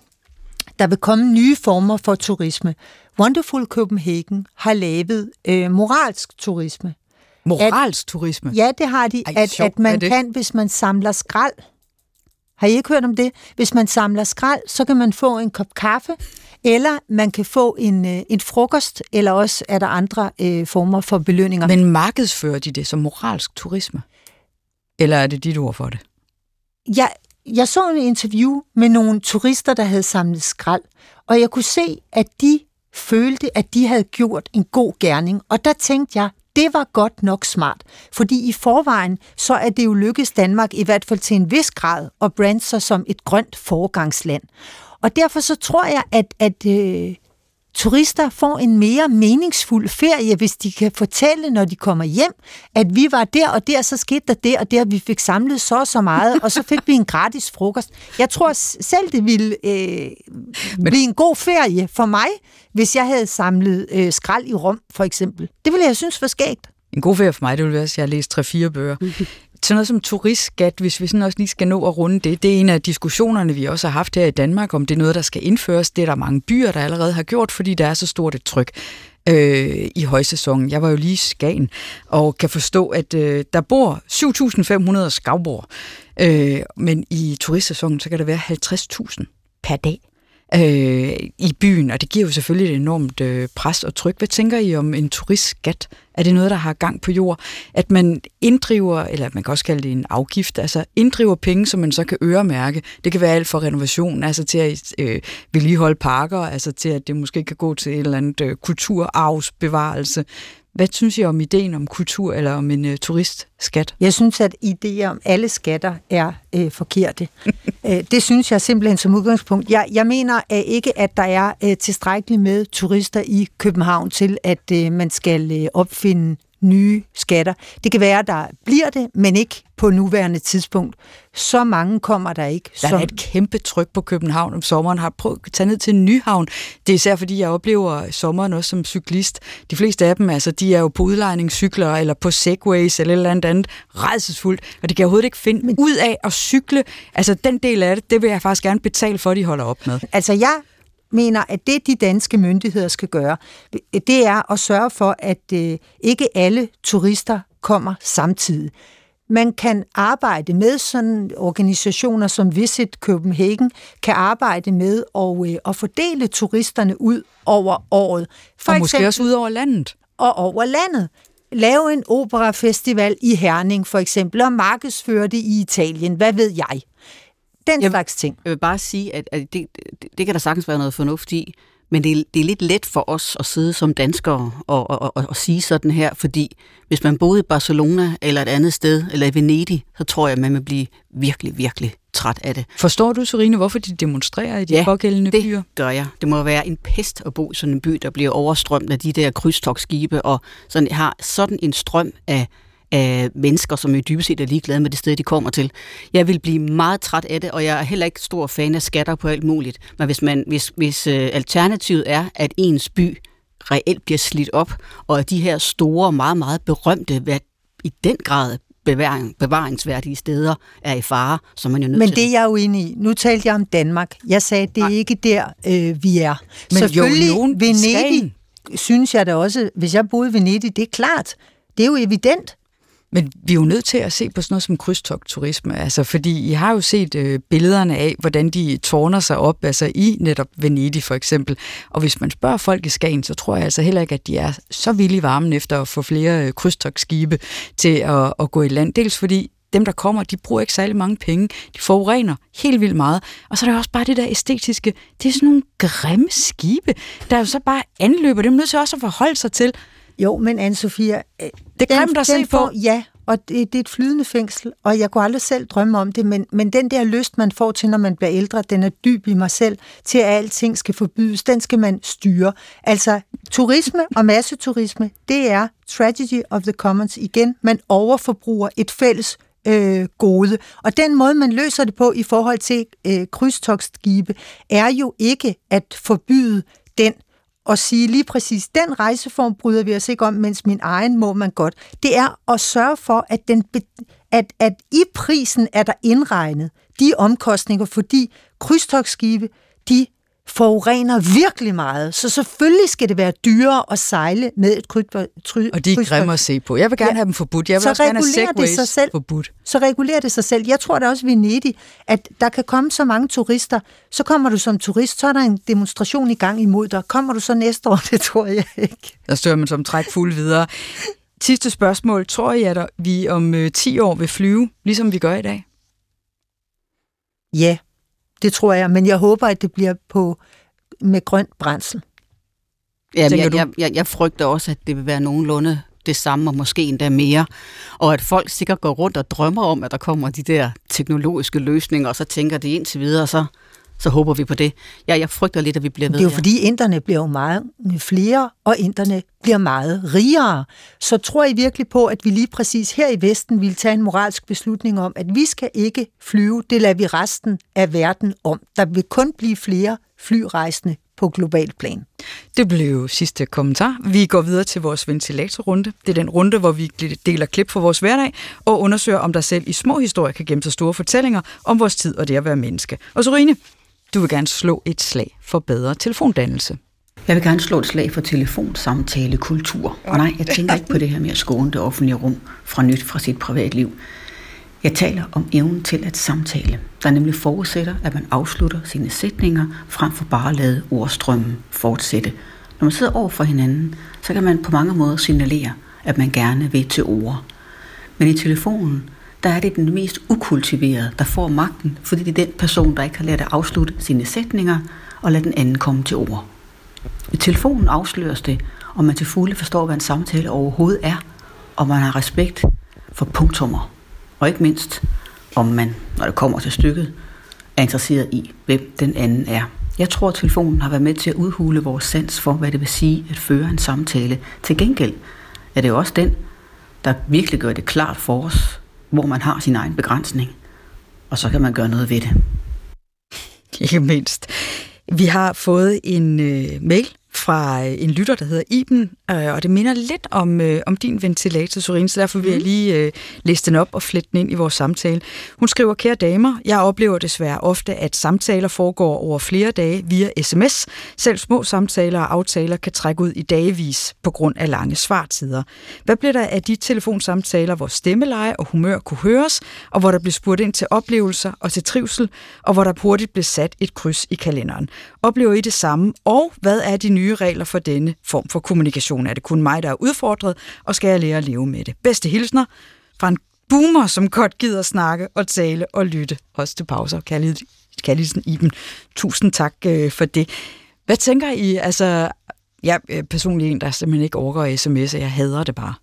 der vil komme nye former for turisme. Wonderful Copenhagen har lavet øh, moralsk turisme. Moralsk turisme? Ja, det har de. Ej, at, at man kan, hvis man samler skrald. Har I ikke hørt om det? Hvis man samler skrald, så kan man få en kop kaffe, eller man kan få en, en frokost, eller også er der andre øh, former for belønninger. Men markedsfører de det som moralsk turisme? Eller er det dit ord for det? Jeg, jeg så en interview med nogle turister, der havde samlet skrald, og jeg kunne se, at de følte, at de havde gjort en god gerning. Og der tænkte jeg, det var godt nok smart, fordi i forvejen, så er det jo lykkedes Danmark, i hvert fald til en vis grad, at brande sig som et grønt foregangsland. Og derfor så tror jeg, at, at, øh, turister får en mere meningsfuld ferie, hvis de kan fortælle, når de kommer hjem, at vi var der og der, så skete der det og der, vi fik samlet så og så meget, og så fik vi en gratis frokost. Jeg tror selv, det ville øh, blive en god ferie for mig, hvis jeg havde samlet øh, skrald i Rom, for eksempel. Det ville jeg synes var skægt. En god ferie for mig, det ville være, at jeg har læst tre-fire bøger. Sådan noget som turistskat, hvis vi sådan også lige skal nå at runde det, det er en af diskussionerne, vi også har haft her i Danmark, om det er noget, der skal indføres. Det er der mange byer, der allerede har gjort, fordi der er så stort et tryk øh, i højsæsonen. Jeg var jo lige i Skagen, og kan forstå, at øh, der bor syv tusind fem hundrede skavbor, øh, men i turistsæsonen, så kan der være halvtreds tusind per dag øh, i byen, og det giver jo selvfølgelig et enormt øh, pres og tryk. Hvad tænker I om en turistskat? Er det noget, der har gang på jord? At man inddriver, eller man kan også kalde det en afgift, altså inddriver penge, som man så kan øremærke. Det kan være alt fra renovation, altså til at øh, vedligeholde parker, altså til at det måske kan gå til et eller andet øh, kulturarvsbevarelse. Hvad synes I om ideen om kultur eller om en øh, turistskat? Jeg synes, at idéer om alle skatter er øh, forkerte. Det synes jeg simpelthen som udgangspunkt. Jeg, jeg mener øh, ikke, at der er øh, tilstrækkeligt med turister i København til, at øh, man skal øh, opfinde nye skatter. Det kan være, at der bliver det, men ikke på nuværende tidspunkt. Så mange kommer der ikke. Der er som... et kæmpe tryk på København om sommeren. Har prøvet at tage ned til Nyhavn. Det er især fordi, jeg oplever sommeren også som cyklist. De fleste af dem, altså, de er jo på udlejningscykler eller på segways eller et eller andet andet rædselsfuldt, og de kan overhovedet ikke finde men... ud af at cykle. Altså, den del af det, det vil jeg faktisk gerne betale for, at de holder op med. Altså, jeg mener, at det, de danske myndigheder skal gøre, det er at sørge for, at øh, ikke alle turister kommer samtidig. Man kan arbejde med sådan organisationer som Visit Copenhagen, kan arbejde med at, øh, at fordele turisterne ud over året. For og måske eksempel, også ud over landet. Og over landet. Lave en operafestival i Herning for eksempel, og markedsføre det i Italien. Hvad ved jeg? Den jeg, slags ting. Jeg vil bare sige, at, at det, det, det kan der sagtens være noget fornuft i, men det er, det er lidt let for os at sidde som danskere og, og, og, og sige sådan her, fordi hvis man boede i Barcelona eller et andet sted, eller i Venedig, så tror jeg, at man vil blive virkelig, virkelig træt af det. Forstår du, Serine, hvorfor de demonstrerer i de ja, pågældende det byer? det gør jeg. Det må være en pest at bo i sådan en by, der bliver overstrømt af de der krydstogtskibe, og sådan, har sådan en strøm af af mennesker, som jo dybest set er ligeglade med det sted, de kommer til. Jeg vil blive meget træt af det, og jeg er heller ikke stor fan af skatter på alt muligt. Men hvis, man, hvis, hvis uh, alternativet er, at ens by reelt bliver slidt op, og at de her store, meget, meget berømte, i den grad bevaring, bevaringsværdige steder er i fare, så man jo nødt Men til. det er jeg jo enig i. Nu talte jeg om Danmark. Jeg sagde, at det er Nej. ikke der, øh, vi er. Men selvfølgelig, jo, nogen Venedig, synes jeg da også, hvis jeg boede i Venedig, det er klart. Det er jo evident. Men vi er jo nødt til at se på sådan noget som krydstogtturisme, altså fordi I har jo set øh, billederne af, hvordan de tårner sig op, altså i netop Venedig for eksempel. Og hvis man spørger folk i Skagen, så tror jeg altså heller ikke, at de er så vilde i varmen efter at få flere øh, krydstogtskibe til at, at gå i land. Dels fordi dem, der kommer, de bruger ikke særlig mange penge. De forurener helt vildt meget. Og så er der også bare det der æstetiske. Det er sådan nogle grimme skibe, der jo så bare anløber. Det er nødt til også at forholde sig til. Jo, men Anne-Sophia, det er grimt at se på. Ja, og det, det er et flydende fængsel, og jeg kunne aldrig selv drømme om det, men, men den der lyst, man får til, når man bliver ældre, den er dyb i mig selv, til at alting skal forbydes, den skal man styre. Altså, turisme og masseturisme, det er tragedy of the commons igen. Man overforbruger et fælles øh, gode, og den måde, man løser det på i forhold til øh, krydstogtskibe, er jo ikke at forbyde den og sige lige præcis, den rejseform bryder vi os ikke om, mens min egen må man godt. Det er at sørge for, at, den, at, at i prisen er der indregnet de omkostninger, fordi krydstogtskibe, de forurener virkelig meget. Så selvfølgelig skal det være dyrere at sejle med et krydstogtskib. Og de er grimme at se på. Jeg vil gerne ja. have dem forbudt. Jeg vil så også gerne have segways selv, forbudt. Så regulerer det sig selv. Jeg tror da også i Venedig, at der kan komme så mange turister. Så kommer du som turist, så er der en demonstration i gang imod dig. Kommer du så næste år? Det tror jeg ikke. Der står man som træk fuld videre. Sidste spørgsmål. Tror I, at vi om øh, ti år vil flyve, ligesom vi gør i dag? Ja. Det tror jeg, men jeg håber, at det bliver på med grønt brændsel. Ja, jeg, jeg, jeg, jeg frygter også, at det vil være nogenlunde det samme, og måske endda mere. Og at folk sikkert går rundt og drømmer om, at der kommer de der teknologiske løsninger, og så tænker de indtil videre, så, så håber vi på det. Jeg, jeg frygter lidt, at vi bliver ved. Det er jo her. fordi, inderne bliver jo meget flere, og inderne bliver meget rigere. Så tror I virkelig på, at vi lige præcis her i Vesten vil tage en moralsk beslutning om, at vi skal ikke flyve, det lader vi resten af verden om. Der vil kun blive flere flyrejsende på globalt plan. Det blev sidste kommentar. Vi går videre til vores ventilatorrunde. Det er den runde, hvor vi deler klip fra vores hverdag og undersøger, om der selv i små historier kan gemme sig store fortællinger om vores tid og det at være menneske. Og Sørine, du vil gerne slå et slag for bedre telefondannelse. Jeg vil gerne slå et slag for telefonsamtalekultur. Og nej, jeg tænker ikke på det her med at skåne det offentlige rum fra nyt fra sit privatliv. Jeg taler om evnen til at samtale, der nemlig forudsætter, at man afslutter sine sætninger, frem for bare at lade ordstrømmen fortsætte. Når man sidder over for hinanden, så kan man på mange måder signalere, at man gerne vil til ord. Men i telefonen, der er det den mest ukultiverede, der får magten, fordi det er den person, der ikke har lært at afslutte sine sætninger og lade den anden komme til ord. I telefonen afsløres det, om man til fulde forstår, hvad en samtale overhovedet er, og man har respekt for punktummer. Og ikke mindst, om man, når det kommer til stykket, er interesseret i, hvem den anden er. Jeg tror, at telefonen har været med til at udhule vores sans for, hvad det vil sige at føre en samtale. Til gengæld er det jo også den, der virkelig gør det klart for os, hvor man har sin egen begrænsning. Og så kan man gøre noget ved det. Ikke mindst. Vi har fået en øh, mail fra en lytter, der hedder Iben, øh, og det minder lidt om, øh, om din ventilator, Sørine, så derfor vil jeg lige øh, læse den op og flette den ind i vores samtale. Hun skriver, kære damer, jeg oplever desværre ofte, at samtaler foregår over flere dage via sms. Selv små samtaler og aftaler kan trække ud i dagevis på grund af lange svartider. Hvad bliver der af de telefonsamtaler, hvor stemmeleje og humør kunne høres, og hvor der blev spurgt ind til oplevelser og til trivsel, og hvor der hurtigt blev sat et kryds i kalenderen? Oplever I det samme, og hvad er de nye regler for denne form for kommunikation? Er det kun mig, der er udfordret, og skal jeg lære at leve med det? Bedste hilsner fra en boomer, som godt gider snakke og tale og lytte. Også til pauser. Kærligheden Iben. Tusind tak øh, for det. Hvad tænker I? Altså, jeg er personligt en, der simpelthen ikke overgår sms'er. Jeg hader det bare.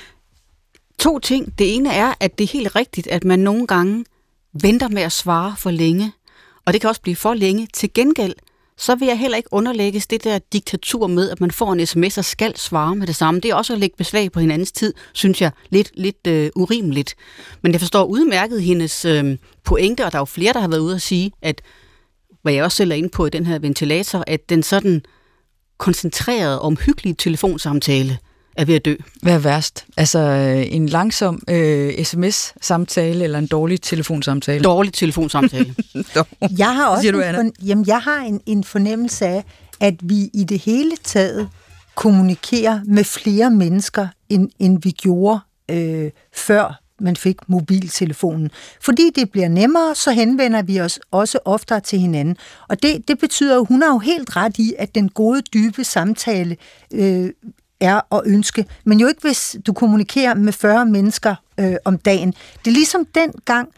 To ting. Det ene er, at det er helt rigtigt, at man nogle gange venter med at svare for længe. Og det kan også blive for længe. Til gengæld, så vil jeg heller ikke underlægges det der diktatur med, at man får en sms og skal svare med det samme. Det er også at lægge beslag på hinandens tid, synes jeg, lidt, lidt øh, urimeligt. Men jeg forstår udmærket hendes øh, pointe, og der er jo flere, der har været ude at sige, at, hvad jeg også selv er inde på i den her ventilator, at den sådan koncentrerede, omhyggelige telefonsamtale er ved at dø. Hvad er værst? Altså en langsom øh, sms-samtale eller en dårlig telefonsamtale? Dårlig telefonsamtale. Jeg har også du, en, for, jamen, jeg har en, en fornemmelse af, at vi i det hele taget kommunikerer med flere mennesker, end, end vi gjorde øh, før man fik mobiltelefonen. Fordi det bliver nemmere, så henvender vi os også oftere til hinanden. Og det, det betyder jo, hun har jo helt ret i, at den gode, dybe samtale øh, er at ønske, men jo ikke hvis du kommunikerer med fyrre mennesker øh, om dagen. Det er ligesom den gang,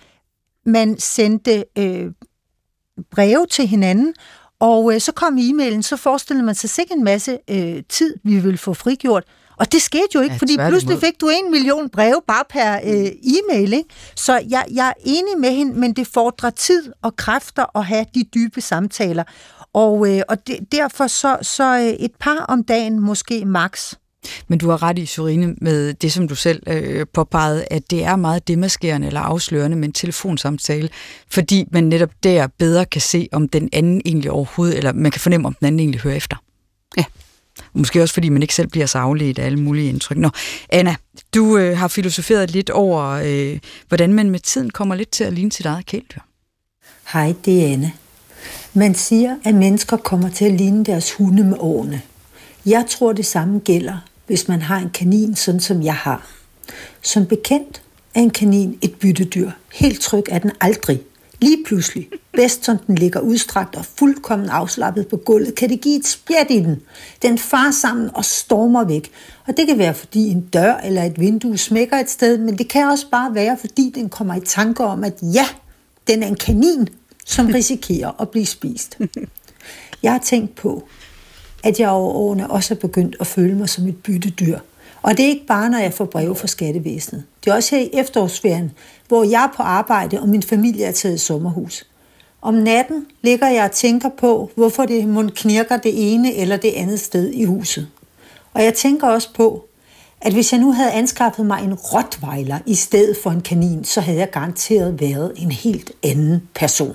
man sendte øh, breve til hinanden, og øh, så kom e-mailen, så forestillede man sig sikkert en masse øh, tid, vi ville få frigjort. Og det skete jo ikke, ja, fordi pludselig fik du en million breve bare per øh, e-mail. Ikke? Så jeg, jeg er enig med hende, men det fordrer tid og kræfter at have de dybe samtaler. Og, øh, og det, derfor så, så et par om dagen måske max. Men du har ret i, Sørine, med det, som du selv øh, påpegede, at det er meget demaskerende eller afslørende med en telefonsamtale, fordi man netop der bedre kan se, om den anden egentlig overhovedet, eller man kan fornemme, om den anden egentlig hører efter. Ja. Måske også, fordi man ikke selv bliver så afledt af alle mulige indtryk. Nå, Anna, du øh, har filosoferet lidt over, øh, hvordan man med tiden kommer lidt til at ligne sit eget kæledyr. Hej, det er Anna. Man siger, at mennesker kommer til at ligne deres hunde med årene. Jeg tror, det samme gælder, hvis man har en kanin, sådan som jeg har. Som bekendt er en kanin et byttedyr. Helt tryg er den aldrig. Lige pludselig, bedst som den ligger udstrakt og fuldkommen afslappet på gulvet, kan det give et spjæt i den. Den farer sammen og stormer væk. Og det kan være, fordi en dør eller et vindue smækker et sted, men det kan også bare være, fordi den kommer i tanker om, at ja, den er en kanin, som risikerer at blive spist. Jeg har tænkt på, at jeg over årene også er begyndt at føle mig som et byttedyr. Og det er ikke bare, når jeg får breve fra skattevæsenet. Det er også her i efterårsferien, hvor jeg er på arbejde, og min familie er taget i sommerhus. Om natten ligger jeg og tænker på, hvorfor det mon knirker det ene eller det andet sted i huset. Og jeg tænker også på, at hvis jeg nu havde anskaffet mig en rottweiler i stedet for en kanin, så havde jeg garanteret været en helt anden person.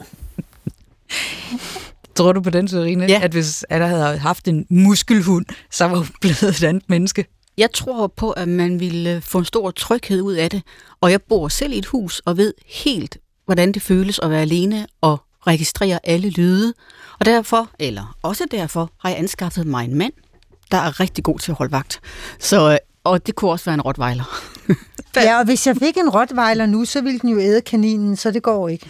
Tror du på den, Sørine? Ja. At hvis Anna havde haft en muskelhund, så var hun blevet et andet menneske? Jeg tror på, at man ville få en stor tryghed ud af det, og jeg bor selv i et hus og ved helt, hvordan det føles at være alene og registrere alle lyde. Og derfor, eller også derfor, har jeg anskaffet mig en mand, der er rigtig god til at holde vagt. Så, og det kunne også være en rottweiler. Ja, og hvis jeg fik en rottweiler nu, så ville den jo æde kaninen, så det går ikke.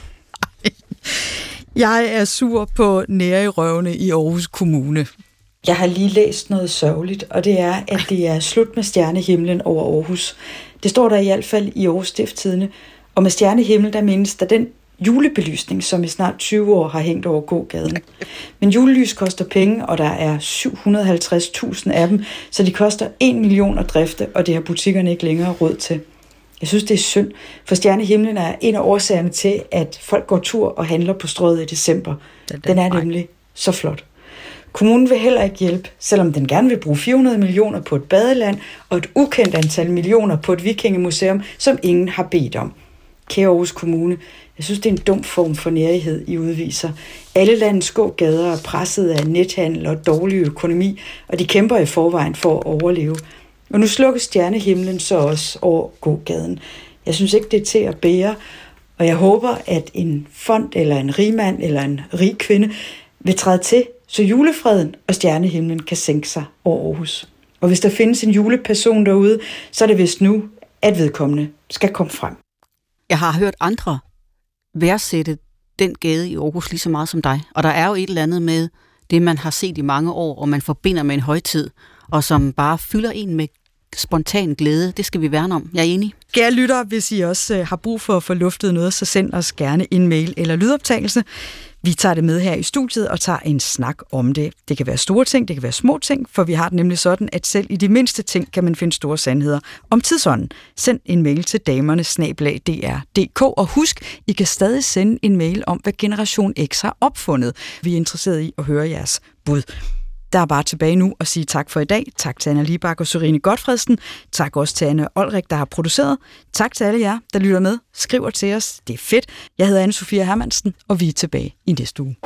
Jeg er sur på Nærørøvne i Aarhus Kommune. Jeg har lige læst noget sørgeligt, og det er, at det er slut med stjernehimlen over Aarhus. Det står der i hvert fald i Aarhus Stiftstidende. Og med stjernehimmel, der menes der den julebelysning, som i snart tyve år har hængt over gågaden. Men julelys koster penge, og der er syv hundrede og halvtreds tusind af dem, så de koster en million at drifte, og det har butikkerne ikke længere råd til. Jeg synes, det er synd, for stjernehimlen er en af årsagerne til, at folk går tur og handler på Strøget i december. Den er nemlig så flot. Kommunen vil heller ikke hjælpe, selvom den gerne vil bruge fire hundrede millioner på et badeland og et ukendt antal millioner på et vikingemuseum, som ingen har bedt om. Kære Aarhus Kommune, jeg synes, det er en dum form for nærighed, I udviser. Alle landets gågader er presset af nethandel og dårlig økonomi, og de kæmper i forvejen for at overleve. Og nu slukker stjernehimlen så også over gågaden. Jeg synes ikke, det er til at bære, og jeg håber, at en fond eller en rigmand eller en rig kvinde vil træde til, så julefreden og stjernehimlen kan sænke sig over Aarhus. Og hvis der findes en juleperson derude, så er det vist nu, at vedkommende skal komme frem. Jeg har hørt andre værdsætte den gade i Aarhus lige så meget som dig. Og der er jo et eller andet med det, man har set i mange år, og man forbinder med en højtid, og som bare fylder en med spontan glæde. Det skal vi værne om. Jeg er enig. Kære lyttere, hvis I også har brug for at få luftet noget, så send os gerne en mail eller lydoptagelse. Vi tager det med her i studiet og tager en snak om det. Det kan være store ting, det kan være små ting, for vi har det nemlig sådan, at selv i de mindste ting kan man finde store sandheder om tidsånden. Send en mail til damerne snabel-a d r punktum d k, og husk, I kan stadig sende en mail om, hvad Generation X har opfundet. Vi er interesseret i at høre jeres bud. Der er bare tilbage nu at sige tak for i dag. Tak til Anna Libak og Sørine Gotfredsen. Tak også til Anne Olrik, der har produceret. Tak til alle jer, der lytter med. Skriver til os. Det er fedt. Jeg hedder Anne-Sophia Hermansen, og vi er tilbage i næste uge.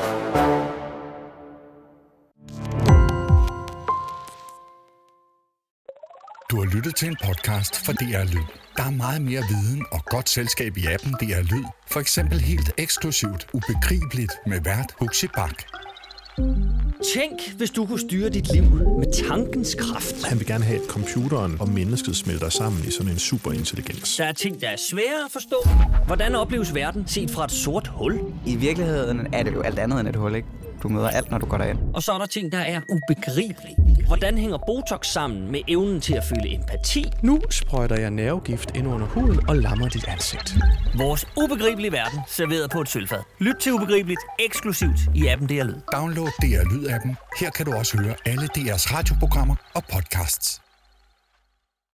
Du har lyttet til en podcast fra D R Lyd. Der er meget mere viden og godt selskab i appen D R Lyd. For eksempel helt eksklusivt Ubegribeligt med vært Huxi Bach. Tænk, hvis du kunne styre dit liv med tankens kraft. Han vil gerne have, at computeren og mennesket smelter sammen i sådan en superintelligens. Der er ting, der er svære at forstå. Hvordan opleves verden set fra et sort hul? I virkeligheden er det jo alt andet end et hul, ikke? Du møder alt, når du går derind. Og så er der ting, der er ubegribelige. Hvordan hænger Botox sammen med evnen til at føle empati? Nu sprøjter jeg nervegift ind under huden og lammer dit ansigt. Vores ubegribelige verden, serveret på et sølvfad. Lyt til Ubegribeligt eksklusivt i appen D R Lyd. Download D R Lyd-appen. Her kan du også høre alle D R's radioprogrammer og podcasts.